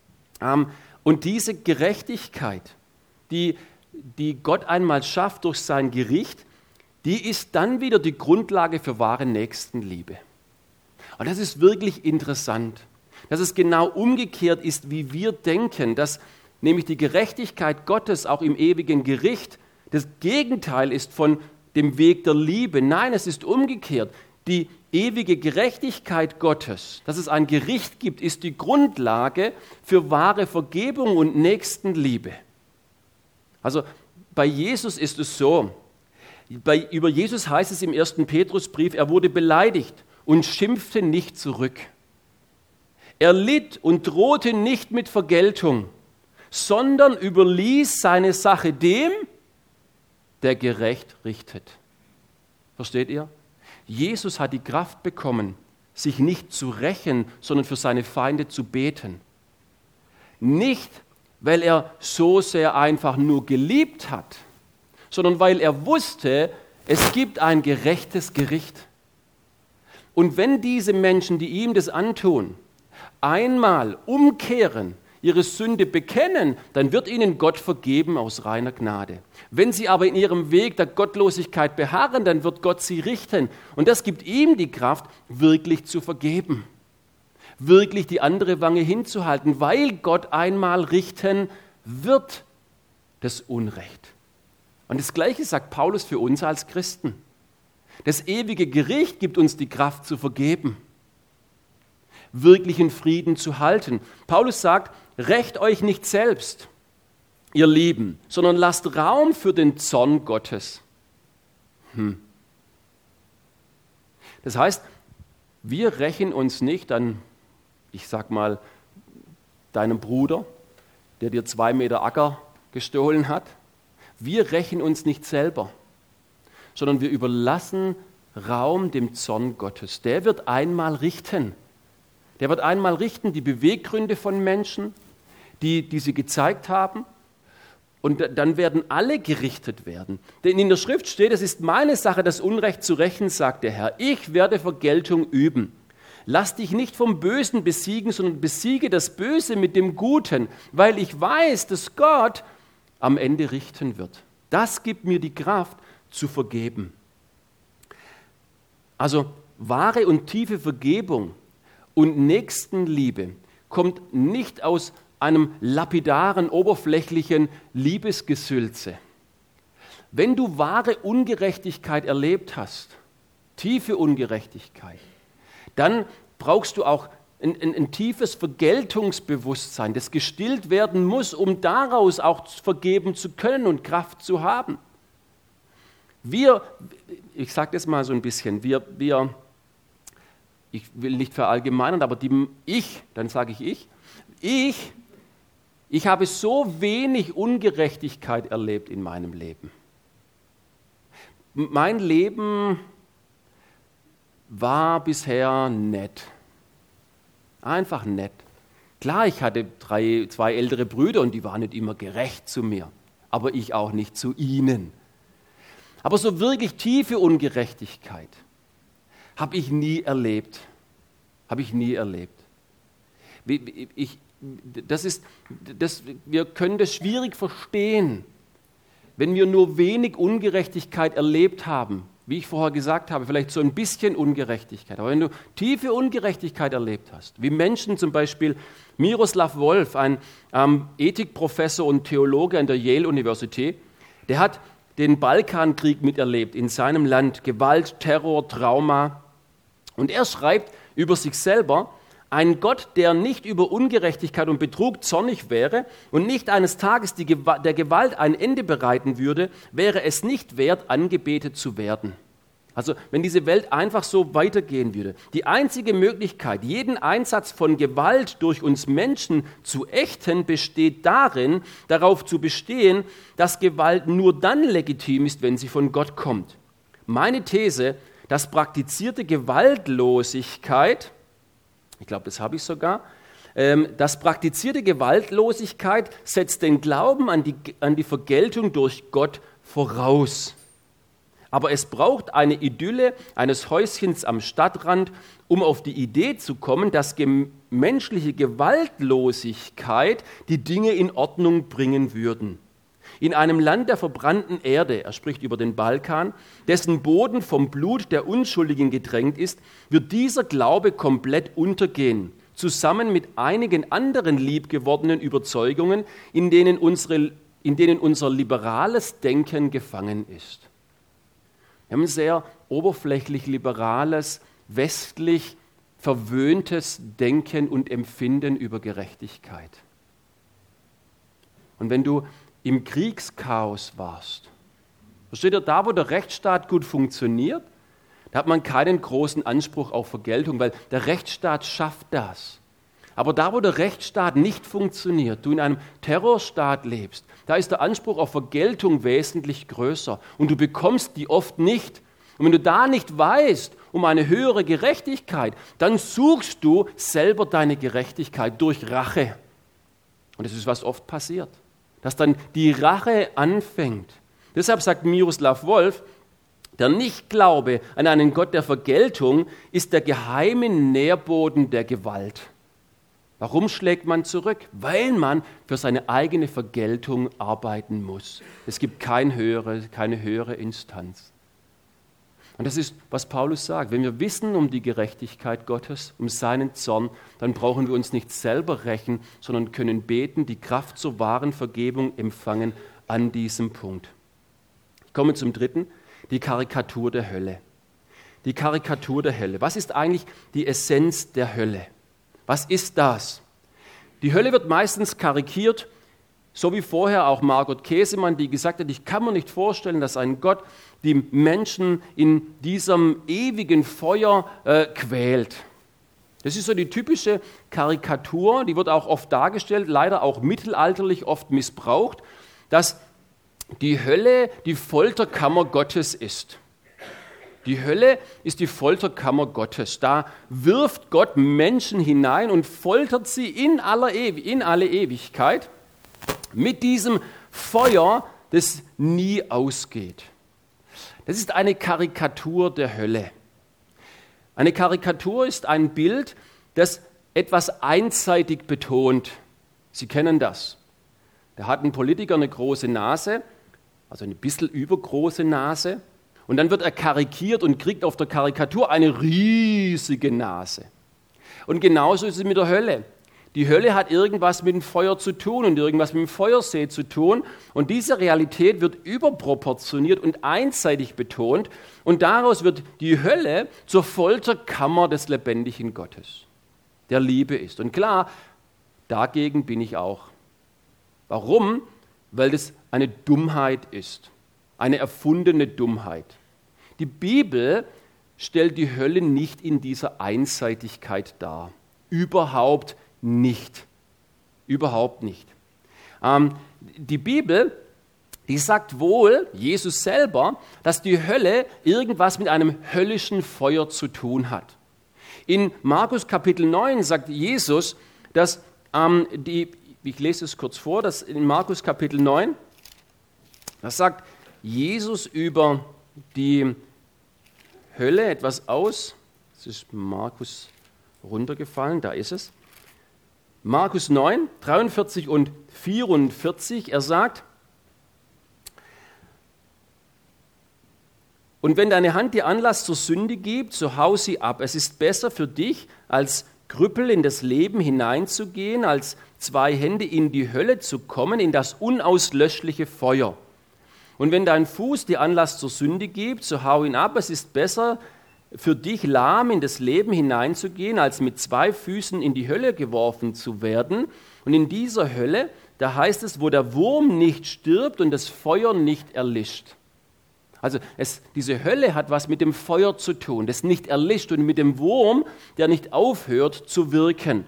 Und diese Gerechtigkeit, die Gott einmal schafft durch sein Gericht, die ist dann wieder die Grundlage für wahre Nächstenliebe. Und das ist wirklich interessant, dass es genau umgekehrt ist, wie wir denken, dass nämlich die Gerechtigkeit Gottes auch im ewigen Gericht das Gegenteil ist von dem Weg der Liebe. Nein, es ist umgekehrt. Die ewige Gerechtigkeit Gottes, dass es ein Gericht gibt, ist die Grundlage für wahre Vergebung und Nächstenliebe. Also bei Jesus ist es so, über Jesus heißt es im 1. Petrusbrief, er wurde beleidigt und schimpfte nicht zurück. Er litt und drohte nicht mit Vergeltung, sondern überließ seine Sache dem, der gerecht richtet. Versteht ihr? Jesus hat die Kraft bekommen, sich nicht zu rächen, sondern für seine Feinde zu beten. Nicht, weil er so sehr einfach nur geliebt hat, sondern weil er wusste, es gibt ein gerechtes Gericht. Und wenn diese Menschen, die ihm das antun, einmal umkehren, ihre Sünde bekennen, dann wird ihnen Gott vergeben aus reiner Gnade. Wenn sie aber in ihrem Weg der Gottlosigkeit beharren, dann wird Gott sie richten. Und das gibt ihm die Kraft, wirklich zu vergeben. Wirklich die andere Wange hinzuhalten, weil Gott einmal richten wird, das Unrecht. Und das Gleiche sagt Paulus für uns als Christen. Das ewige Gericht gibt uns die Kraft zu vergeben, wirklichen Frieden zu halten. Paulus sagt, rächt euch nicht selbst, ihr Lieben, sondern lasst Raum für den Zorn Gottes. Das heißt, wir rächen uns nicht an, ich sag mal, deinem Bruder, der dir 2 Meter Acker gestohlen hat. Wir rächen uns nicht selber, sondern wir überlassen Raum dem Zorn Gottes. Der wird einmal richten. Der wird einmal richten die Beweggründe von Menschen, die sie gezeigt haben. Und dann werden alle gerichtet werden. Denn in der Schrift steht, es ist meine Sache, das Unrecht zu rächen, sagt der Herr. Ich werde Vergeltung üben. Lass dich nicht vom Bösen besiegen, sondern besiege das Böse mit dem Guten, weil ich weiß, dass Gott am Ende richten wird. Das gibt mir die Kraft zu vergeben. Also wahre und tiefe Vergebung und Nächstenliebe kommt nicht aus einem lapidaren, oberflächlichen Liebesgesülze. Wenn du wahre Ungerechtigkeit erlebt hast, tiefe Ungerechtigkeit, dann brauchst du auch ein tiefes Vergeltungsbewusstsein, das gestillt werden muss, um daraus auch vergeben zu können und Kraft zu haben. Ich sage das mal so ein bisschen, ich will nicht verallgemeinern, aber dann sage ich habe so wenig Ungerechtigkeit erlebt in meinem Leben. Mein Leben war bisher nett. Einfach nett. Klar, ich hatte zwei ältere Brüder und die waren nicht immer gerecht zu mir, aber ich auch nicht zu ihnen. Aber so wirklich tiefe Ungerechtigkeit habe ich nie erlebt. Wir können das schwierig verstehen, wenn wir nur wenig Ungerechtigkeit erlebt haben. Wie ich vorher gesagt habe, vielleicht so ein bisschen Ungerechtigkeit. Aber wenn du tiefe Ungerechtigkeit erlebt hast, wie Menschen zum Beispiel Miroslav Volf, ein Ethikprofessor und Theologe an der Yale University, der hat den Balkankrieg miterlebt in seinem Land, Gewalt, Terror, Trauma. Und er schreibt über sich selber, ein Gott, der nicht über Ungerechtigkeit und Betrug zornig wäre und nicht eines Tages der Gewalt ein Ende bereiten würde, wäre es nicht wert, angebetet zu werden. Also wenn diese Welt einfach so weitergehen würde. Die einzige Möglichkeit, jeden Einsatz von Gewalt durch uns Menschen zu ächten, besteht darin, darauf zu bestehen, dass Gewalt nur dann legitim ist, wenn sie von Gott kommt. Meine These, dass praktizierte Gewaltlosigkeit, ich glaube, das habe ich sogar, dass praktizierte Gewaltlosigkeit setzt den Glauben an die Vergeltung durch Gott voraus. Aber es braucht eine Idylle eines Häuschens am Stadtrand, um auf die Idee zu kommen, dass menschliche Gewaltlosigkeit die Dinge in Ordnung bringen würden. In einem Land der verbrannten Erde, er spricht über den Balkan, dessen Boden vom Blut der Unschuldigen gedrängt ist, wird dieser Glaube komplett untergehen, zusammen mit einigen anderen liebgewordenen Überzeugungen, in denen unser liberales Denken gefangen ist. Wir haben ein sehr oberflächlich liberales, westlich verwöhntes Denken und Empfinden über Gerechtigkeit. Und wenn du im Kriegschaos warst, versteht ihr, da wo der Rechtsstaat gut funktioniert, da hat man keinen großen Anspruch auf Vergeltung, weil der Rechtsstaat schafft das. Aber da wo der Rechtsstaat nicht funktioniert, du in einem Terrorstaat lebst, da ist der Anspruch auf Vergeltung wesentlich größer und du bekommst die oft nicht. Und wenn du da nicht weißt um eine höhere Gerechtigkeit, dann suchst du selber deine Gerechtigkeit durch Rache. Und das ist, was oft passiert, dass dann die Rache anfängt. Deshalb sagt Miroslav Volf, der Nichtglaube an einen Gott der Vergeltung ist der geheime Nährboden der Gewalt. Warum schlägt man zurück? Weil man für seine eigene Vergeltung arbeiten muss. Es gibt keine höhere Instanz. Und das ist, was Paulus sagt. Wenn wir wissen um die Gerechtigkeit Gottes, um seinen Zorn, dann brauchen wir uns nicht selber rächen, sondern können beten, die Kraft zur wahren Vergebung empfangen an diesem Punkt. Ich komme zum dritten, die Karikatur der Hölle. Die Karikatur der Hölle. Was ist eigentlich die Essenz der Hölle? Was ist das? Die Hölle wird meistens karikiert, so wie vorher auch Margot Käsemann, die gesagt hat, ich kann mir nicht vorstellen, dass ein Gott die Menschen in diesem ewigen Feuer quält. Das ist so die typische Karikatur, die wird auch oft dargestellt, leider auch mittelalterlich oft missbraucht, dass die Hölle die Folterkammer Gottes ist. Die Hölle ist die Folterkammer Gottes. Da wirft Gott Menschen hinein und foltert sie in alle Ewigkeit mit diesem Feuer, das nie ausgeht. Das ist eine Karikatur der Hölle. Eine Karikatur ist ein Bild, das etwas einseitig betont. Sie kennen das. Da hat ein Politiker eine große Nase, also eine bisschen übergroße Nase. Und dann wird er karikiert und kriegt auf der Karikatur eine riesige Nase. Und genauso ist es mit der Hölle. Die Hölle hat irgendwas mit dem Feuer zu tun und irgendwas mit dem Feuersee zu tun. Und diese Realität wird überproportioniert und einseitig betont. Und daraus wird die Hölle zur Folterkammer des lebendigen Gottes, der Liebe ist. Und klar, dagegen bin ich auch. Warum? Weil das eine Dummheit ist, eine erfundene Dummheit. Die Bibel stellt die Hölle nicht in dieser Einseitigkeit dar. Überhaupt nicht. Überhaupt nicht. Die Bibel, die sagt wohl, Jesus selber, dass die Hölle irgendwas mit einem höllischen Feuer zu tun hat. In Markus Kapitel 9 sagt Jesus, dass ich lese es kurz vor, dass in Markus Kapitel 9, das sagt Jesus über die Hölle etwas aus. Das ist Markus runtergefallen, da ist es. Markus 9, 43 und 44, er sagt, und wenn deine Hand dir Anlass zur Sünde gibt, so hau sie ab. Es ist besser für dich, als Krüppel in das Leben hineinzugehen, als 2 Hände in die Hölle zu kommen, in das unauslöschliche Feuer. Und wenn dein Fuß dir Anlass zur Sünde gibt, so hau ihn ab. Es ist besser für dich, lahm in das Leben hineinzugehen, als mit 2 Füßen in die Hölle geworfen zu werden. Und in dieser Hölle, da heißt es, wo der Wurm nicht stirbt und das Feuer nicht erlischt. Also diese Hölle hat was mit dem Feuer zu tun, das nicht erlischt, und mit dem Wurm, der nicht aufhört zu wirken.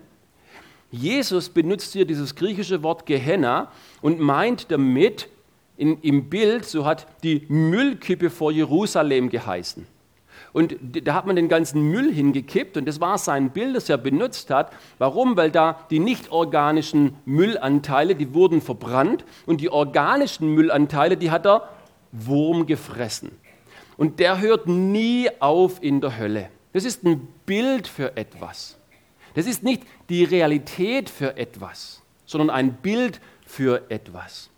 Jesus benutzt hier dieses griechische Wort Gehenna und meint damit im Bild, so hat die Müllkippe vor Jerusalem geheißen. Und da hat man den ganzen Müll hingekippt und das war sein Bild, das er benutzt hat. Warum? Weil da die nicht organischen Müllanteile, die wurden verbrannt, und die organischen Müllanteile, die hat der Wurm gefressen. Und der hört nie auf in der Hölle. Das ist ein Bild für etwas. Das ist nicht die Realität für etwas, sondern ein Bild für etwas.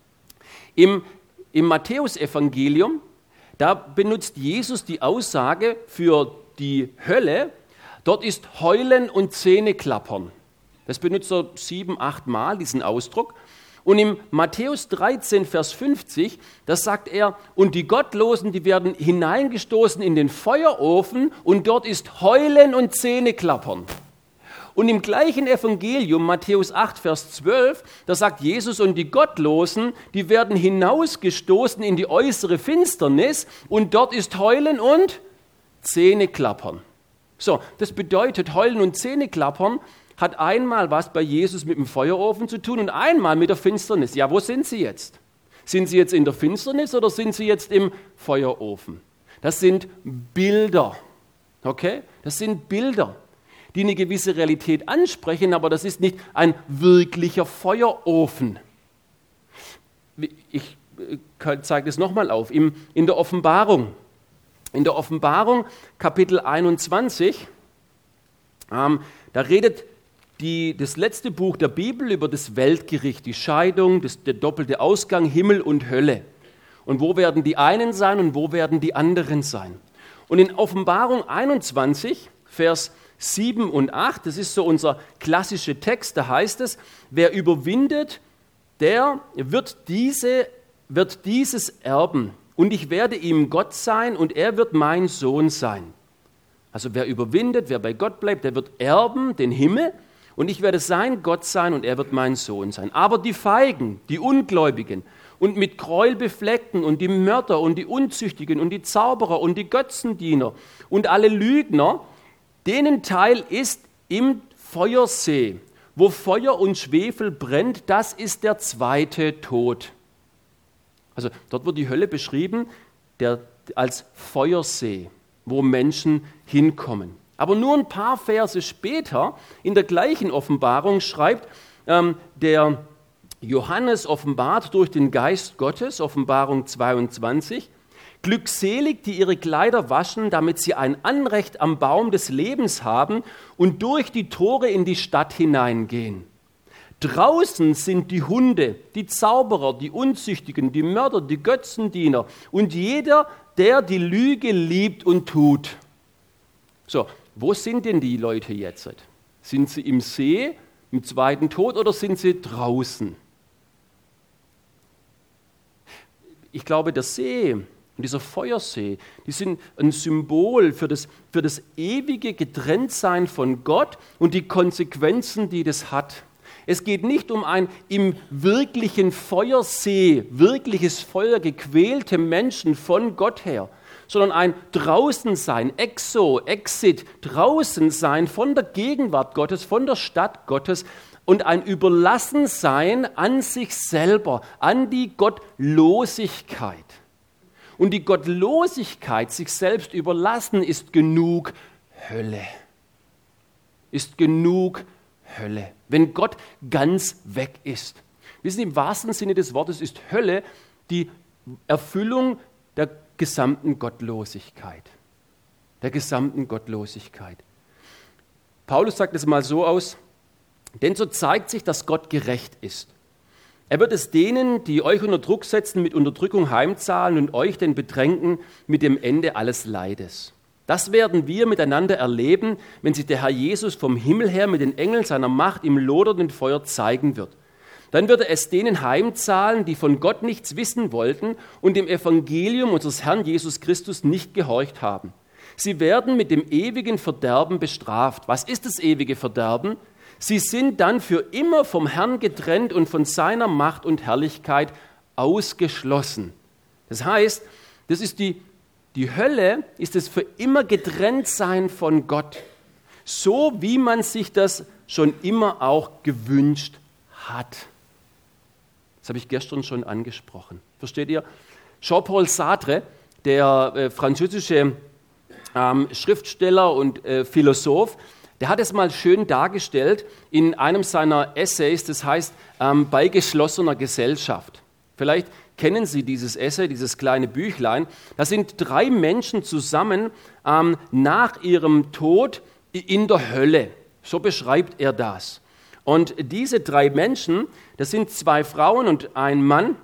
Im Matthäusevangelium, da benutzt Jesus die Aussage für die Hölle, dort ist Heulen und Zähneklappern. Das benutzt er 7, 8 Mal, diesen Ausdruck. Und im Matthäus 13, Vers 50, da sagt er, und die Gottlosen, die werden hineingestoßen in den Feuerofen und dort ist Heulen und Zähneklappern. Und im gleichen Evangelium, Matthäus 8, Vers 12, da sagt Jesus, und die Gottlosen, die werden hinausgestoßen in die äußere Finsternis und dort ist Heulen und Zähneklappern. So, das bedeutet, Heulen und Zähneklappern hat einmal was bei Jesus mit dem Feuerofen zu tun und einmal mit der Finsternis. Ja, wo sind sie jetzt? Sind sie jetzt in der Finsternis oder sind sie jetzt im Feuerofen? Das sind Bilder, okay? Das sind Bilder, die eine gewisse Realität ansprechen, aber das ist nicht ein wirklicher Feuerofen. Ich zeige das nochmal auf. In der Offenbarung, Kapitel 21, da redet das letzte Buch der Bibel über das Weltgericht, die Scheidung, der doppelte Ausgang, Himmel und Hölle. Und wo werden die einen sein und wo werden die anderen sein? Und in Offenbarung 21, Vers 7 und 8, das ist so unser klassischer Text, da heißt es, wer überwindet, der wird dieses erben und ich werde ihm Gott sein und er wird mein Sohn sein. Also wer überwindet, wer bei Gott bleibt, der wird erben den Himmel und ich werde sein Gott sein und er wird mein Sohn sein. Aber die Feigen, die Ungläubigen und mit Gräuel befleckten und die Mörder und die Unzüchtigen und die Zauberer und die Götzendiener und alle Lügner, denen Teil ist im Feuersee, wo Feuer und Schwefel brennt, das ist der zweite Tod. Also dort wird die Hölle beschrieben als Feuersee, wo Menschen hinkommen. Aber nur ein paar Verse später, in der gleichen Offenbarung, schreibt der Johannes offenbart durch den Geist Gottes, Offenbarung 22, glückselig, die ihre Kleider waschen, damit sie ein Anrecht am Baum des Lebens haben und durch die Tore in die Stadt hineingehen. Draußen sind die Hunde, die Zauberer, die Unzüchtigen, die Mörder, die Götzendiener und jeder, der die Lüge liebt und tut. So, wo sind denn die Leute jetzt? Sind sie im See, im zweiten Tod oder sind sie draußen? Ich glaube, der See und dieser Feuersee, die sind ein Symbol für das ewige Getrenntsein von Gott und die Konsequenzen, die das hat. Es geht nicht um ein im wirklichen Feuersee, wirkliches Feuer gequälte Menschen von Gott her, sondern ein Draußensein, Exit, Draußensein von der Gegenwart Gottes, von der Stadt Gottes und ein Überlassensein an sich selber, an die Gottlosigkeit. Und die Gottlosigkeit, sich selbst überlassen, ist genug Hölle. Ist genug Hölle, wenn Gott ganz weg ist. Wissen Sie, im wahrsten Sinne des Wortes ist Hölle die Erfüllung der gesamten Gottlosigkeit. Der gesamten Gottlosigkeit. Paulus sagt es mal so aus, denn so zeigt sich, dass Gott gerecht ist. Er wird es denen, die euch unter Druck setzen, mit Unterdrückung heimzahlen und euch, den Bedrängten, mit dem Ende alles Leides. Das werden wir miteinander erleben, wenn sich der Herr Jesus vom Himmel her mit den Engeln seiner Macht im lodernden Feuer zeigen wird. Dann wird er es denen heimzahlen, die von Gott nichts wissen wollten und dem Evangelium unseres Herrn Jesus Christus nicht gehorcht haben. Sie werden mit dem ewigen Verderben bestraft. Was ist das ewige Verderben? Sie sind dann für immer vom Herrn getrennt und von seiner Macht und Herrlichkeit ausgeschlossen. Das heißt, das ist die Hölle ist das für immer Getrenntsein von Gott, so wie man sich das schon immer auch gewünscht hat. Das habe ich gestern schon angesprochen. Versteht ihr? Jean-Paul Sartre, der französische Schriftsteller und Philosoph, der hat es mal schön dargestellt in einem seiner Essays, das heißt bei geschlossener Gesellschaft. Vielleicht kennen Sie dieses Essay, dieses kleine Büchlein. Da sind 3 Menschen zusammen nach ihrem Tod in der Hölle. So beschreibt er das. Und diese 3 Menschen, das sind 2 Frauen und ein Mann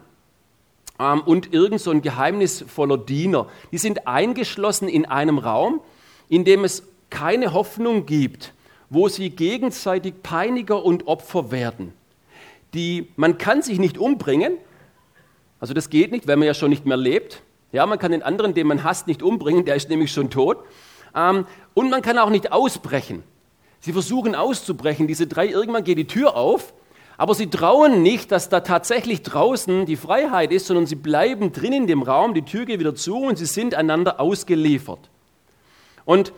und irgend so ein geheimnisvoller Diener. Die sind eingeschlossen in einem Raum, in dem es keine Hoffnung gibt, wo sie gegenseitig Peiniger und Opfer werden. Man kann sich nicht umbringen, also das geht nicht, weil man ja schon nicht mehr lebt. Ja, man kann den anderen, den man hasst, nicht umbringen, der ist nämlich schon tot. Und man kann auch nicht ausbrechen. Sie versuchen auszubrechen, diese 3, irgendwann geht die Tür auf, aber sie trauen nicht, dass da tatsächlich draußen die Freiheit ist, sondern sie bleiben drin in dem Raum, die Tür geht wieder zu und sie sind einander ausgeliefert. Und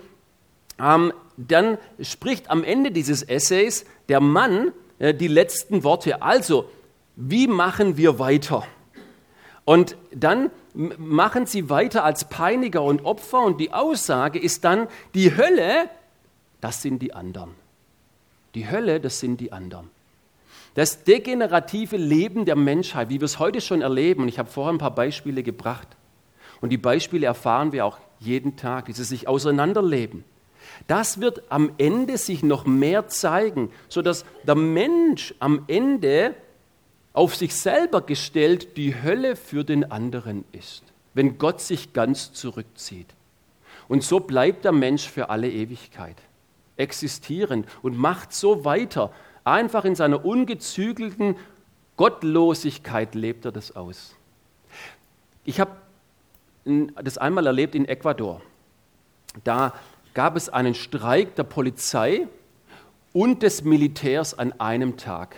dann spricht am Ende dieses Essays der Mann die letzten Worte. Also, wie machen wir weiter? Und dann machen sie weiter als Peiniger und Opfer und die Aussage ist dann, die Hölle, das sind die anderen. Die Hölle, das sind die anderen. Das degenerative Leben der Menschheit, wie wir es heute schon erleben, und ich habe vorher ein paar Beispiele gebracht, und die Beispiele erfahren wir auch jeden Tag, dieses sich auseinanderleben. Das wird am Ende sich noch mehr zeigen, sodass der Mensch am Ende auf sich selber gestellt die Hölle für den anderen ist, wenn Gott sich ganz zurückzieht. Und so bleibt der Mensch für alle Ewigkeit existierend und macht so weiter. Einfach in seiner ungezügelten Gottlosigkeit lebt er das aus. Ich habe das einmal erlebt in Ecuador. Da gab es einen Streik der Polizei und des Militärs an einem Tag.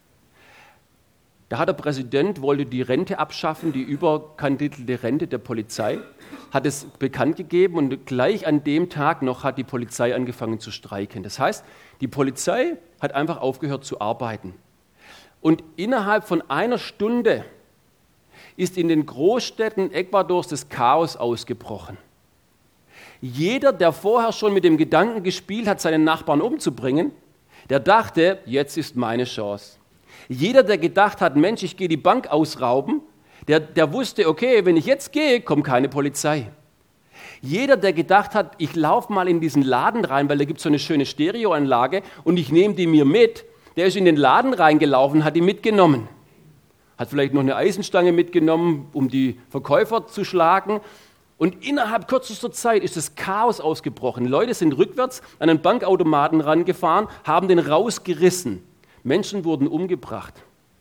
Da hat der Präsident, wollte die Rente abschaffen, die überkandidelte Rente der Polizei, hat es bekannt gegeben und gleich an dem Tag noch hat die Polizei angefangen zu streiken. Das heißt, die Polizei hat einfach aufgehört zu arbeiten. Und innerhalb von einer Stunde ist in den Großstädten Ecuadors das Chaos ausgebrochen. Jeder, der vorher schon mit dem Gedanken gespielt hat, seinen Nachbarn umzubringen, der dachte, jetzt ist meine Chance. Jeder, der gedacht hat, Mensch, ich gehe die Bank ausrauben, der wusste, okay, wenn ich jetzt gehe, kommt keine Polizei. Jeder, der gedacht hat, ich laufe mal in diesen Laden rein, weil da gibt es so eine schöne Stereoanlage und ich nehme die mir mit, der ist in den Laden reingelaufen, hat die mitgenommen. Hat vielleicht noch eine Eisenstange mitgenommen, um die Verkäufer zu schlagen. Und innerhalb kürzester Zeit ist das Chaos ausgebrochen. Leute sind rückwärts an einen Bankautomaten rangefahren, haben den rausgerissen. Menschen wurden umgebracht.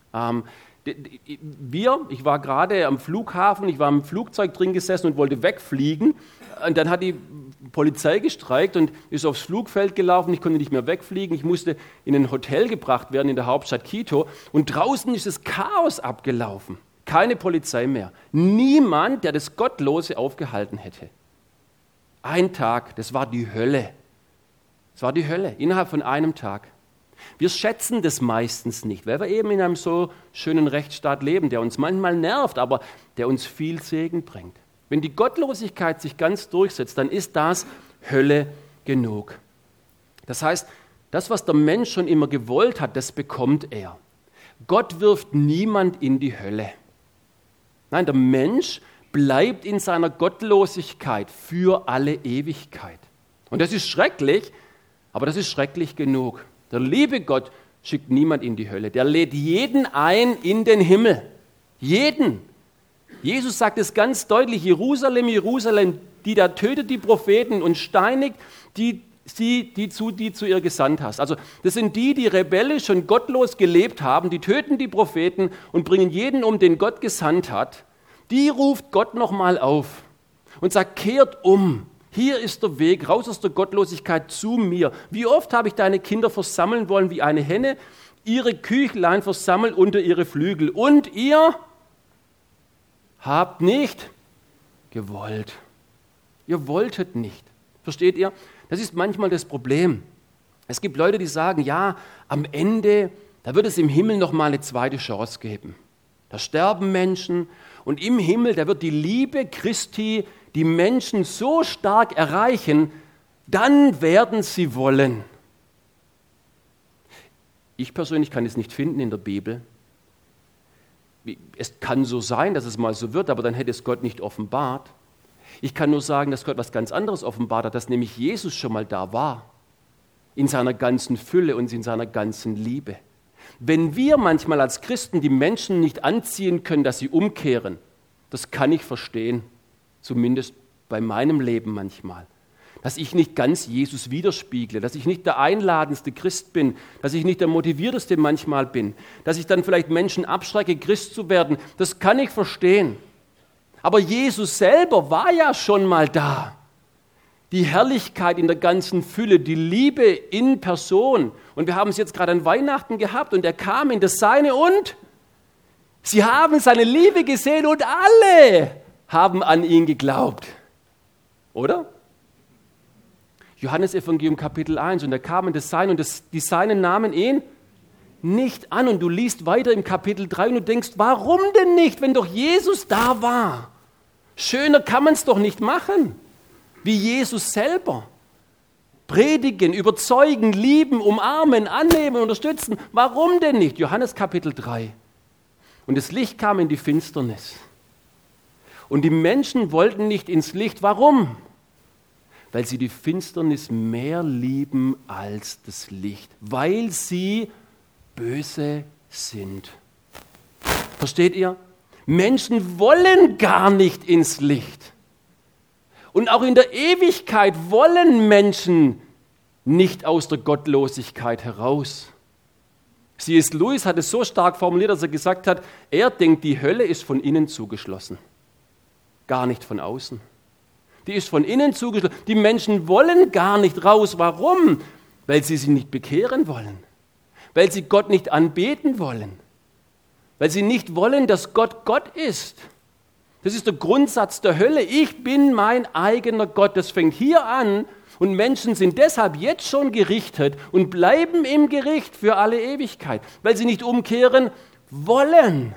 Ich war gerade am Flughafen, ich war im Flugzeug drin gesessen und wollte wegfliegen. Und dann hat die Polizei gestreikt und ist aufs Flugfeld gelaufen. Ich konnte nicht mehr wegfliegen. Ich musste in ein Hotel gebracht werden in der Hauptstadt Quito. Und draußen ist das Chaos abgelaufen. Keine Polizei mehr. Niemand, der das Gottlose aufgehalten hätte. Ein Tag, das war die Hölle. Das war die Hölle, innerhalb von einem Tag. Wir schätzen das meistens nicht, weil wir eben in einem so schönen Rechtsstaat leben, der uns manchmal nervt, aber der uns viel Segen bringt. Wenn die Gottlosigkeit sich ganz durchsetzt, dann ist das Hölle genug. Das heißt, das, was der Mensch schon immer gewollt hat, das bekommt er. Gott wirft niemand in die Hölle. Nein, der Mensch bleibt in seiner Gottlosigkeit für alle Ewigkeit. Und das ist schrecklich, aber das ist schrecklich genug. Der liebe Gott schickt niemand in die Hölle. Der lädt jeden ein in den Himmel. Jeden. Jesus sagt es ganz deutlich, Jerusalem, Jerusalem, die da tötet die Propheten und steinigt die zu ihr gesandt hast. Also das sind die rebellisch und gottlos gelebt haben, die töten die Propheten und bringen jeden um, den Gott gesandt hat. Die ruft Gott nochmal auf und sagt, kehrt um. Hier ist der Weg raus aus der Gottlosigkeit zu mir. Wie oft habe ich deine Kinder versammeln wollen wie eine Henne, ihre Küchlein versammelt unter ihre Flügel. Und ihr habt nicht gewollt. Ihr wolltet nicht. Versteht ihr? Das ist manchmal das Problem. Es gibt Leute, die sagen, ja, am Ende, da wird es im Himmel noch mal eine zweite Chance geben. Da sterben Menschen und im Himmel, da wird die Liebe Christi die Menschen so stark erreichen, dann werden sie wollen. Ich persönlich kann es nicht finden in der Bibel. Es kann so sein, dass es mal so wird, aber dann hätte es Gott nicht offenbart. Ich kann nur sagen, dass Gott was ganz anderes offenbart hat, dass nämlich Jesus schon mal da war, in seiner ganzen Fülle und in seiner ganzen Liebe. Wenn wir manchmal als Christen die Menschen nicht anziehen können, dass sie umkehren, das kann ich verstehen, zumindest bei meinem Leben manchmal. Dass ich nicht ganz Jesus widerspiegle, dass ich nicht der einladendste Christ bin, dass ich nicht der motivierteste manchmal bin, dass ich dann vielleicht Menschen abschrecke, Christ zu werden, das kann ich verstehen. Aber Jesus selber war ja schon mal da. Die Herrlichkeit in der ganzen Fülle, die Liebe in Person. Und wir haben es jetzt gerade an Weihnachten gehabt und er kam in das Seine und sie haben seine Liebe gesehen und alle haben an ihn geglaubt. Oder? Johannesevangelium Kapitel 1 und er kam in das Seine und die Seinen nahmen ihn nicht an. Und du liest weiter im Kapitel 3 und du denkst, warum denn nicht, wenn doch Jesus da war? Schöner kann man es doch nicht machen, wie Jesus selber. Predigen, überzeugen, lieben, umarmen, annehmen, unterstützen. Warum denn nicht? Johannes Kapitel 3. Und das Licht kam in die Finsternis. Und die Menschen wollten nicht ins Licht. Warum? Weil sie die Finsternis mehr lieben als das Licht. Weil sie böse sind. Versteht ihr? Menschen wollen gar nicht ins Licht. Und auch in der Ewigkeit wollen Menschen nicht aus der Gottlosigkeit heraus. C.S. Lewis hat es so stark formuliert, dass er gesagt hat, er denkt, die Hölle ist von innen zugeschlossen, gar nicht von außen. Die ist von innen zugeschlossen. Die Menschen wollen gar nicht raus. Warum? Weil sie sich nicht bekehren wollen. Weil sie Gott nicht anbeten wollen. Weil sie nicht wollen, dass Gott Gott ist. Das ist der Grundsatz der Hölle. Ich bin mein eigener Gott. Das fängt hier an und Menschen sind deshalb jetzt schon gerichtet und bleiben im Gericht für alle Ewigkeit, weil sie nicht umkehren wollen.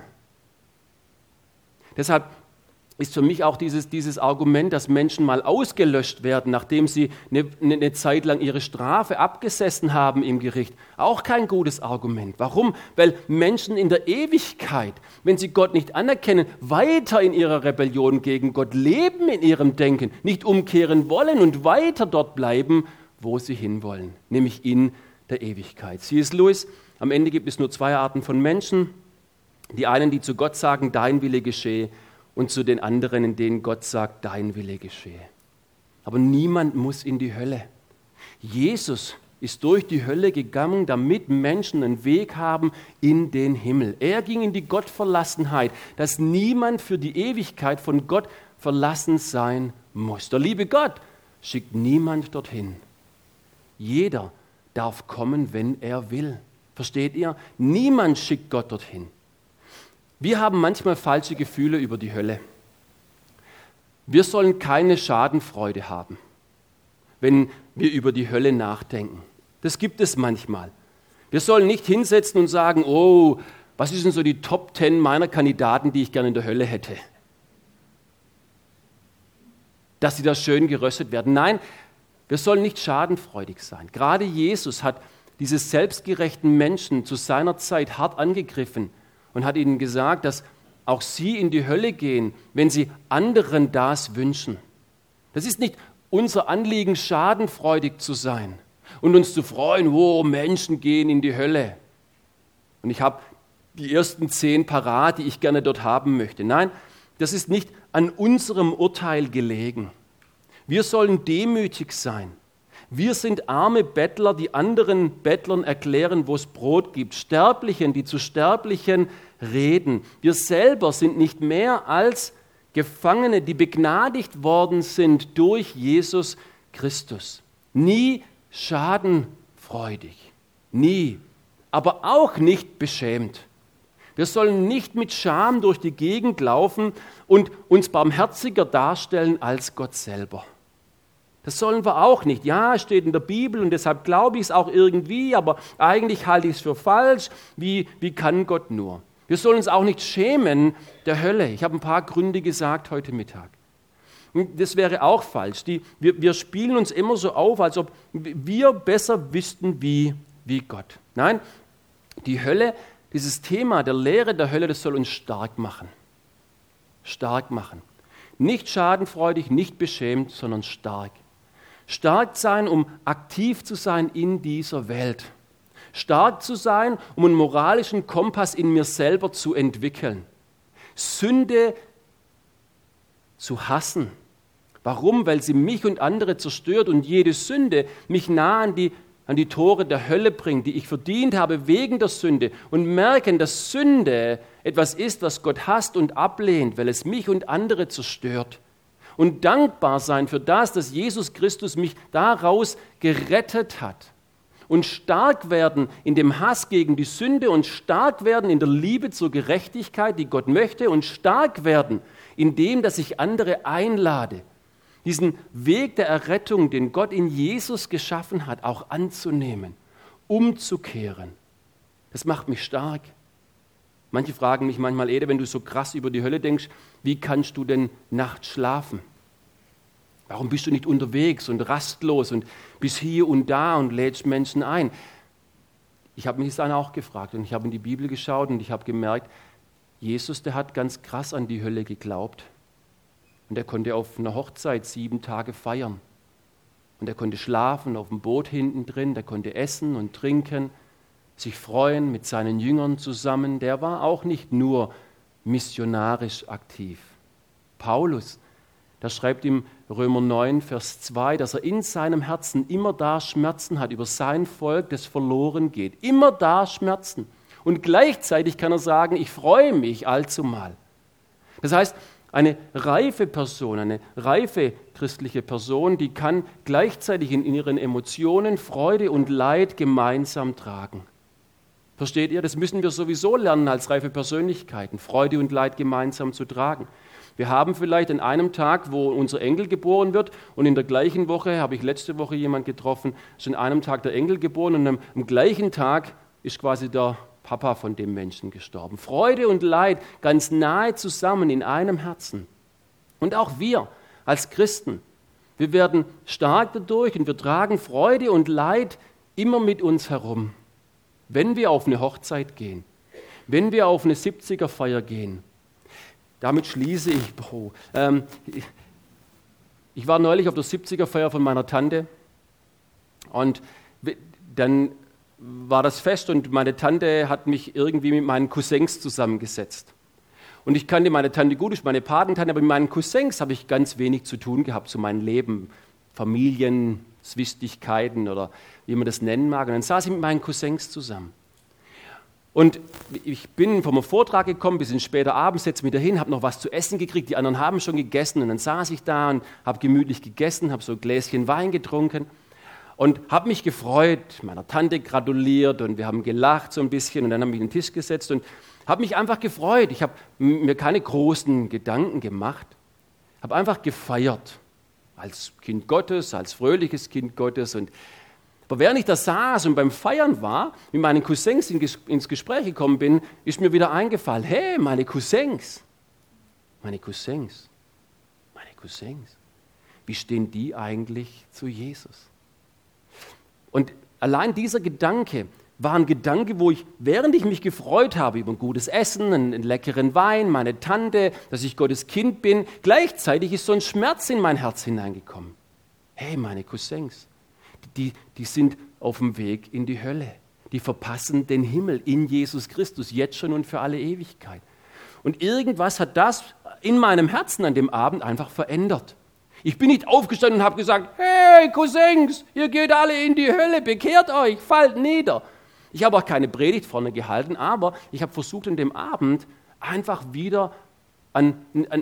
Deshalb ist für mich auch dieses Argument, dass Menschen mal ausgelöscht werden, nachdem sie eine Zeit lang ihre Strafe abgesessen haben im Gericht, auch kein gutes Argument. Warum? Weil Menschen in der Ewigkeit, wenn sie Gott nicht anerkennen, weiter in ihrer Rebellion gegen Gott leben in ihrem Denken, nicht umkehren wollen und weiter dort bleiben, wo sie hinwollen, nämlich in der Ewigkeit. C.S. Lewis Am Ende gibt es nur zwei Arten von Menschen. Die einen, die zu Gott sagen, dein Wille geschehe, und zu den anderen, in denen Gott sagt, dein Wille geschehe. Aber niemand muss in die Hölle. Jesus ist durch die Hölle gegangen, damit Menschen einen Weg haben in den Himmel. Er ging in die Gottverlassenheit, dass niemand für die Ewigkeit von Gott verlassen sein muss. Der liebe Gott schickt niemand dorthin. Jeder darf kommen, wenn er will. Versteht ihr? Niemand schickt Gott dorthin. Wir haben manchmal falsche Gefühle über die Hölle. Wir sollen keine Schadenfreude haben, wenn wir über die Hölle nachdenken. Das gibt es manchmal. Wir sollen nicht hinsetzen und sagen, oh, was ist denn so die Top 10 meiner Kandidaten, die ich gerne in der Hölle hätte? Dass sie da schön geröstet werden. Nein, wir sollen nicht schadenfreudig sein. Gerade Jesus hat diese selbstgerechten Menschen zu seiner Zeit hart angegriffen und hat ihnen gesagt, dass auch sie in die Hölle gehen, wenn sie anderen das wünschen. Das ist nicht unser Anliegen, schadenfreudig zu sein und uns zu freuen, oh, Menschen gehen in die Hölle. Und ich habe die ersten 10 parat, die ich gerne dort haben möchte. Nein, das ist nicht an unserem Urteil gelegen. Wir sollen demütig sein. Wir sind arme Bettler, die anderen Bettlern erklären, wo es Brot gibt. Sterblichen, die zu Sterblichen reden. Wir selber sind nicht mehr als Gefangene, die begnadigt worden sind durch Jesus Christus. Nie schadenfreudig. Nie. Aber auch nicht beschämt. Wir sollen nicht mit Scham durch die Gegend laufen und uns barmherziger darstellen als Gott selber. Das sollen wir auch nicht. Ja, es steht in der Bibel und deshalb glaube ich es auch irgendwie, aber eigentlich halte ich es für falsch. Wie kann Gott nur? Wir sollen uns auch nicht schämen der Hölle. Ich habe ein paar Gründe gesagt heute Mittag. Und das wäre auch falsch. Wir spielen uns immer so auf, als ob wir besser wüssten wie Gott. Nein, die Hölle, dieses Thema der Lehre der Hölle, das soll uns stark machen. Stark machen. Nicht schadenfreudig, nicht beschämt, sondern stark. Stark sein, um aktiv zu sein in dieser Welt. Stark zu sein, um einen moralischen Kompass in mir selber zu entwickeln. Sünde zu hassen. Warum? Weil sie mich und andere zerstört und jede Sünde mich nah an die Tore der Hölle bringt, die ich verdient habe wegen der Sünde. Und merken, dass Sünde etwas ist, was Gott hasst und ablehnt, weil es mich und andere zerstört. Und dankbar sein für das, dass Jesus Christus mich daraus gerettet hat. Und stark werden in dem Hass gegen die Sünde und stark werden in der Liebe zur Gerechtigkeit, die Gott möchte, und stark werden in dem, dass ich andere einlade, diesen Weg der Errettung, den Gott in Jesus geschaffen hat, auch anzunehmen, umzukehren. Das macht mich stark. Manche fragen mich manchmal, Ede, wenn du so krass über die Hölle denkst, wie kannst du denn nachts schlafen? Warum bist du nicht unterwegs und rastlos und bist hier und da und lädst Menschen ein? Ich habe mich das dann auch gefragt und ich habe in die Bibel geschaut und ich habe gemerkt, Jesus, der hat ganz krass an die Hölle geglaubt. Und er konnte auf einer Hochzeit 7 Tage feiern. Und er konnte schlafen auf dem Boot hinten drin, der konnte essen und trinken, sich freuen mit seinen Jüngern zusammen. Der war auch nicht nur missionarisch aktiv. Paulus, der schreibt im Römer 9, Vers 2, dass er in seinem Herzen immer da Schmerzen hat über sein Volk, das verloren geht. Immer da Schmerzen. Und gleichzeitig kann er sagen, ich freue mich allzumal. Das heißt, eine reife Person, eine reife christliche Person, die kann gleichzeitig in ihren Emotionen Freude und Leid gemeinsam tragen. Versteht ihr? Das müssen wir sowieso lernen als reife Persönlichkeiten, Freude und Leid gemeinsam zu tragen. Wir haben vielleicht an einem Tag, wo unser Enkel geboren wird, und in der gleichen Woche, habe ich letzte Woche jemanden getroffen, ist an einem Tag der Enkel geboren und am gleichen Tag ist quasi der Papa von dem Menschen gestorben. Freude und Leid ganz nahe zusammen in einem Herzen. Und auch wir als Christen, wir werden stark dadurch und wir tragen Freude und Leid immer mit uns herum. Wenn wir auf eine Hochzeit gehen, wenn wir auf eine 70er-Feier gehen, damit schließe ich. Ich war neulich auf der 70er-Feier von meiner Tante und dann war das Fest und meine Tante hat mich irgendwie mit meinen Cousins zusammengesetzt. Und ich kannte meine Tante gut, ich meine Patentante, aber mit meinen Cousins habe ich ganz wenig zu tun gehabt, zu meinem Leben, Familienzwistigkeiten oder wie man das nennen mag. Und dann saß ich mit meinen Cousins zusammen. Und ich bin vom Vortrag gekommen, bis in später Abend, setze mich dahin, habe noch was zu essen gekriegt, die anderen haben schon gegessen und dann saß ich da und habe gemütlich gegessen, habe so ein Gläschen Wein getrunken und habe mich gefreut, meiner Tante gratuliert und wir haben gelacht so ein bisschen und dann habe ich mich an den Tisch gesetzt und habe mich einfach gefreut. Ich habe mir keine großen Gedanken gemacht, habe einfach gefeiert als Kind Gottes, als fröhliches Kind Gottes. Aber während ich da saß und beim Feiern war, mit meinen Cousins ins Gespräch gekommen bin, ist mir wieder eingefallen, hey, meine Cousins, wie stehen die eigentlich zu Jesus? Und allein dieser Gedanke war ein Gedanke, wo ich, während ich mich gefreut habe über ein gutes Essen, einen leckeren Wein, meine Tante, dass ich Gottes Kind bin, gleichzeitig ist so ein Schmerz in mein Herz hineingekommen. Hey, meine Cousins, die sind auf dem Weg in die Hölle. Die verpassen den Himmel in Jesus Christus, jetzt schon und für alle Ewigkeit. Und irgendwas hat das in meinem Herzen an dem Abend einfach verändert. Ich bin nicht aufgestanden und habe gesagt, hey Cousins, ihr geht alle in die Hölle, bekehrt euch, fallt nieder. Ich habe auch keine Predigt vorne gehalten, aber ich habe versucht, an dem Abend einfach wieder eine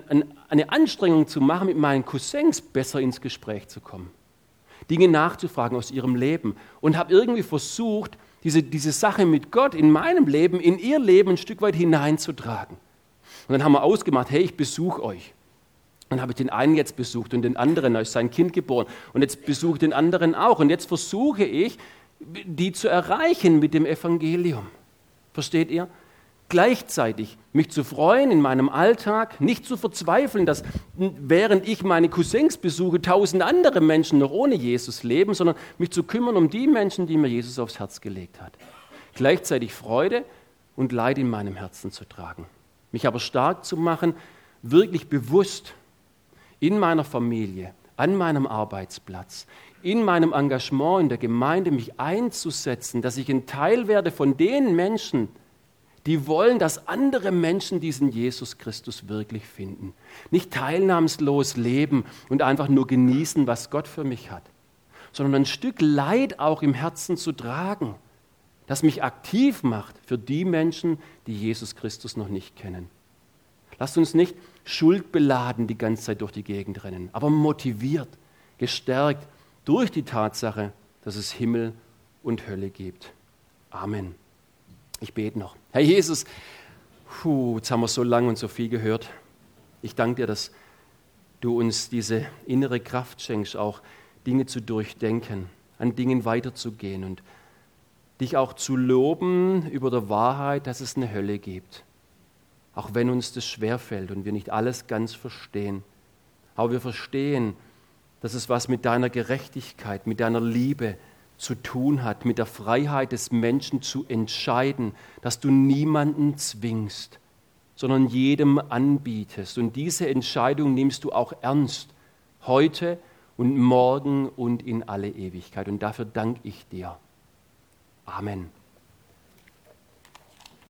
Anstrengung zu machen, mit meinen Cousins besser ins Gespräch zu kommen. Dinge nachzufragen aus ihrem Leben und habe irgendwie versucht, diese Sache mit Gott in meinem Leben, in ihr Leben ein Stück weit hineinzutragen. Und dann haben wir ausgemacht, hey, ich besuche euch. Dann habe ich den einen jetzt besucht und den anderen, da ist sein Kind geboren. Und jetzt besuche ich den anderen auch. Und jetzt versuche ich, die zu erreichen mit dem Evangelium. Versteht ihr? Gleichzeitig mich zu freuen in meinem Alltag, nicht zu verzweifeln, dass während ich meine Cousins besuche, 1000 andere Menschen noch ohne Jesus leben, sondern mich zu kümmern um die Menschen, die mir Jesus aufs Herz gelegt hat. Gleichzeitig Freude und Leid in meinem Herzen zu tragen. Mich aber stark zu machen, wirklich bewusst in meiner Familie, an meinem Arbeitsplatz, in meinem Engagement in der Gemeinde mich einzusetzen, dass ich ein Teil werde von den Menschen, die wollen, dass andere Menschen diesen Jesus Christus wirklich finden. Nicht teilnahmslos leben und einfach nur genießen, was Gott für mich hat, sondern ein Stück Leid auch im Herzen zu tragen, das mich aktiv macht für die Menschen, die Jesus Christus noch nicht kennen. Lasst uns nicht schuldbeladen die ganze Zeit durch die Gegend rennen, aber motiviert, gestärkt durch die Tatsache, dass es Himmel und Hölle gibt. Amen. Ich bete noch. Herr Jesus, jetzt haben wir so lange und so viel gehört. Ich danke dir, dass du uns diese innere Kraft schenkst, auch Dinge zu durchdenken, an Dingen weiterzugehen und dich auch zu loben über der Wahrheit, dass es eine Hölle gibt. Auch wenn uns das schwerfällt und wir nicht alles ganz verstehen. Aber wir verstehen, dass es was mit deiner Gerechtigkeit, mit deiner Liebe zu tun hat, mit der Freiheit des Menschen zu entscheiden, dass du niemanden zwingst, sondern jedem anbietest. Und diese Entscheidung nimmst du auch ernst, heute und morgen und in alle Ewigkeit. Und dafür danke ich dir. Amen.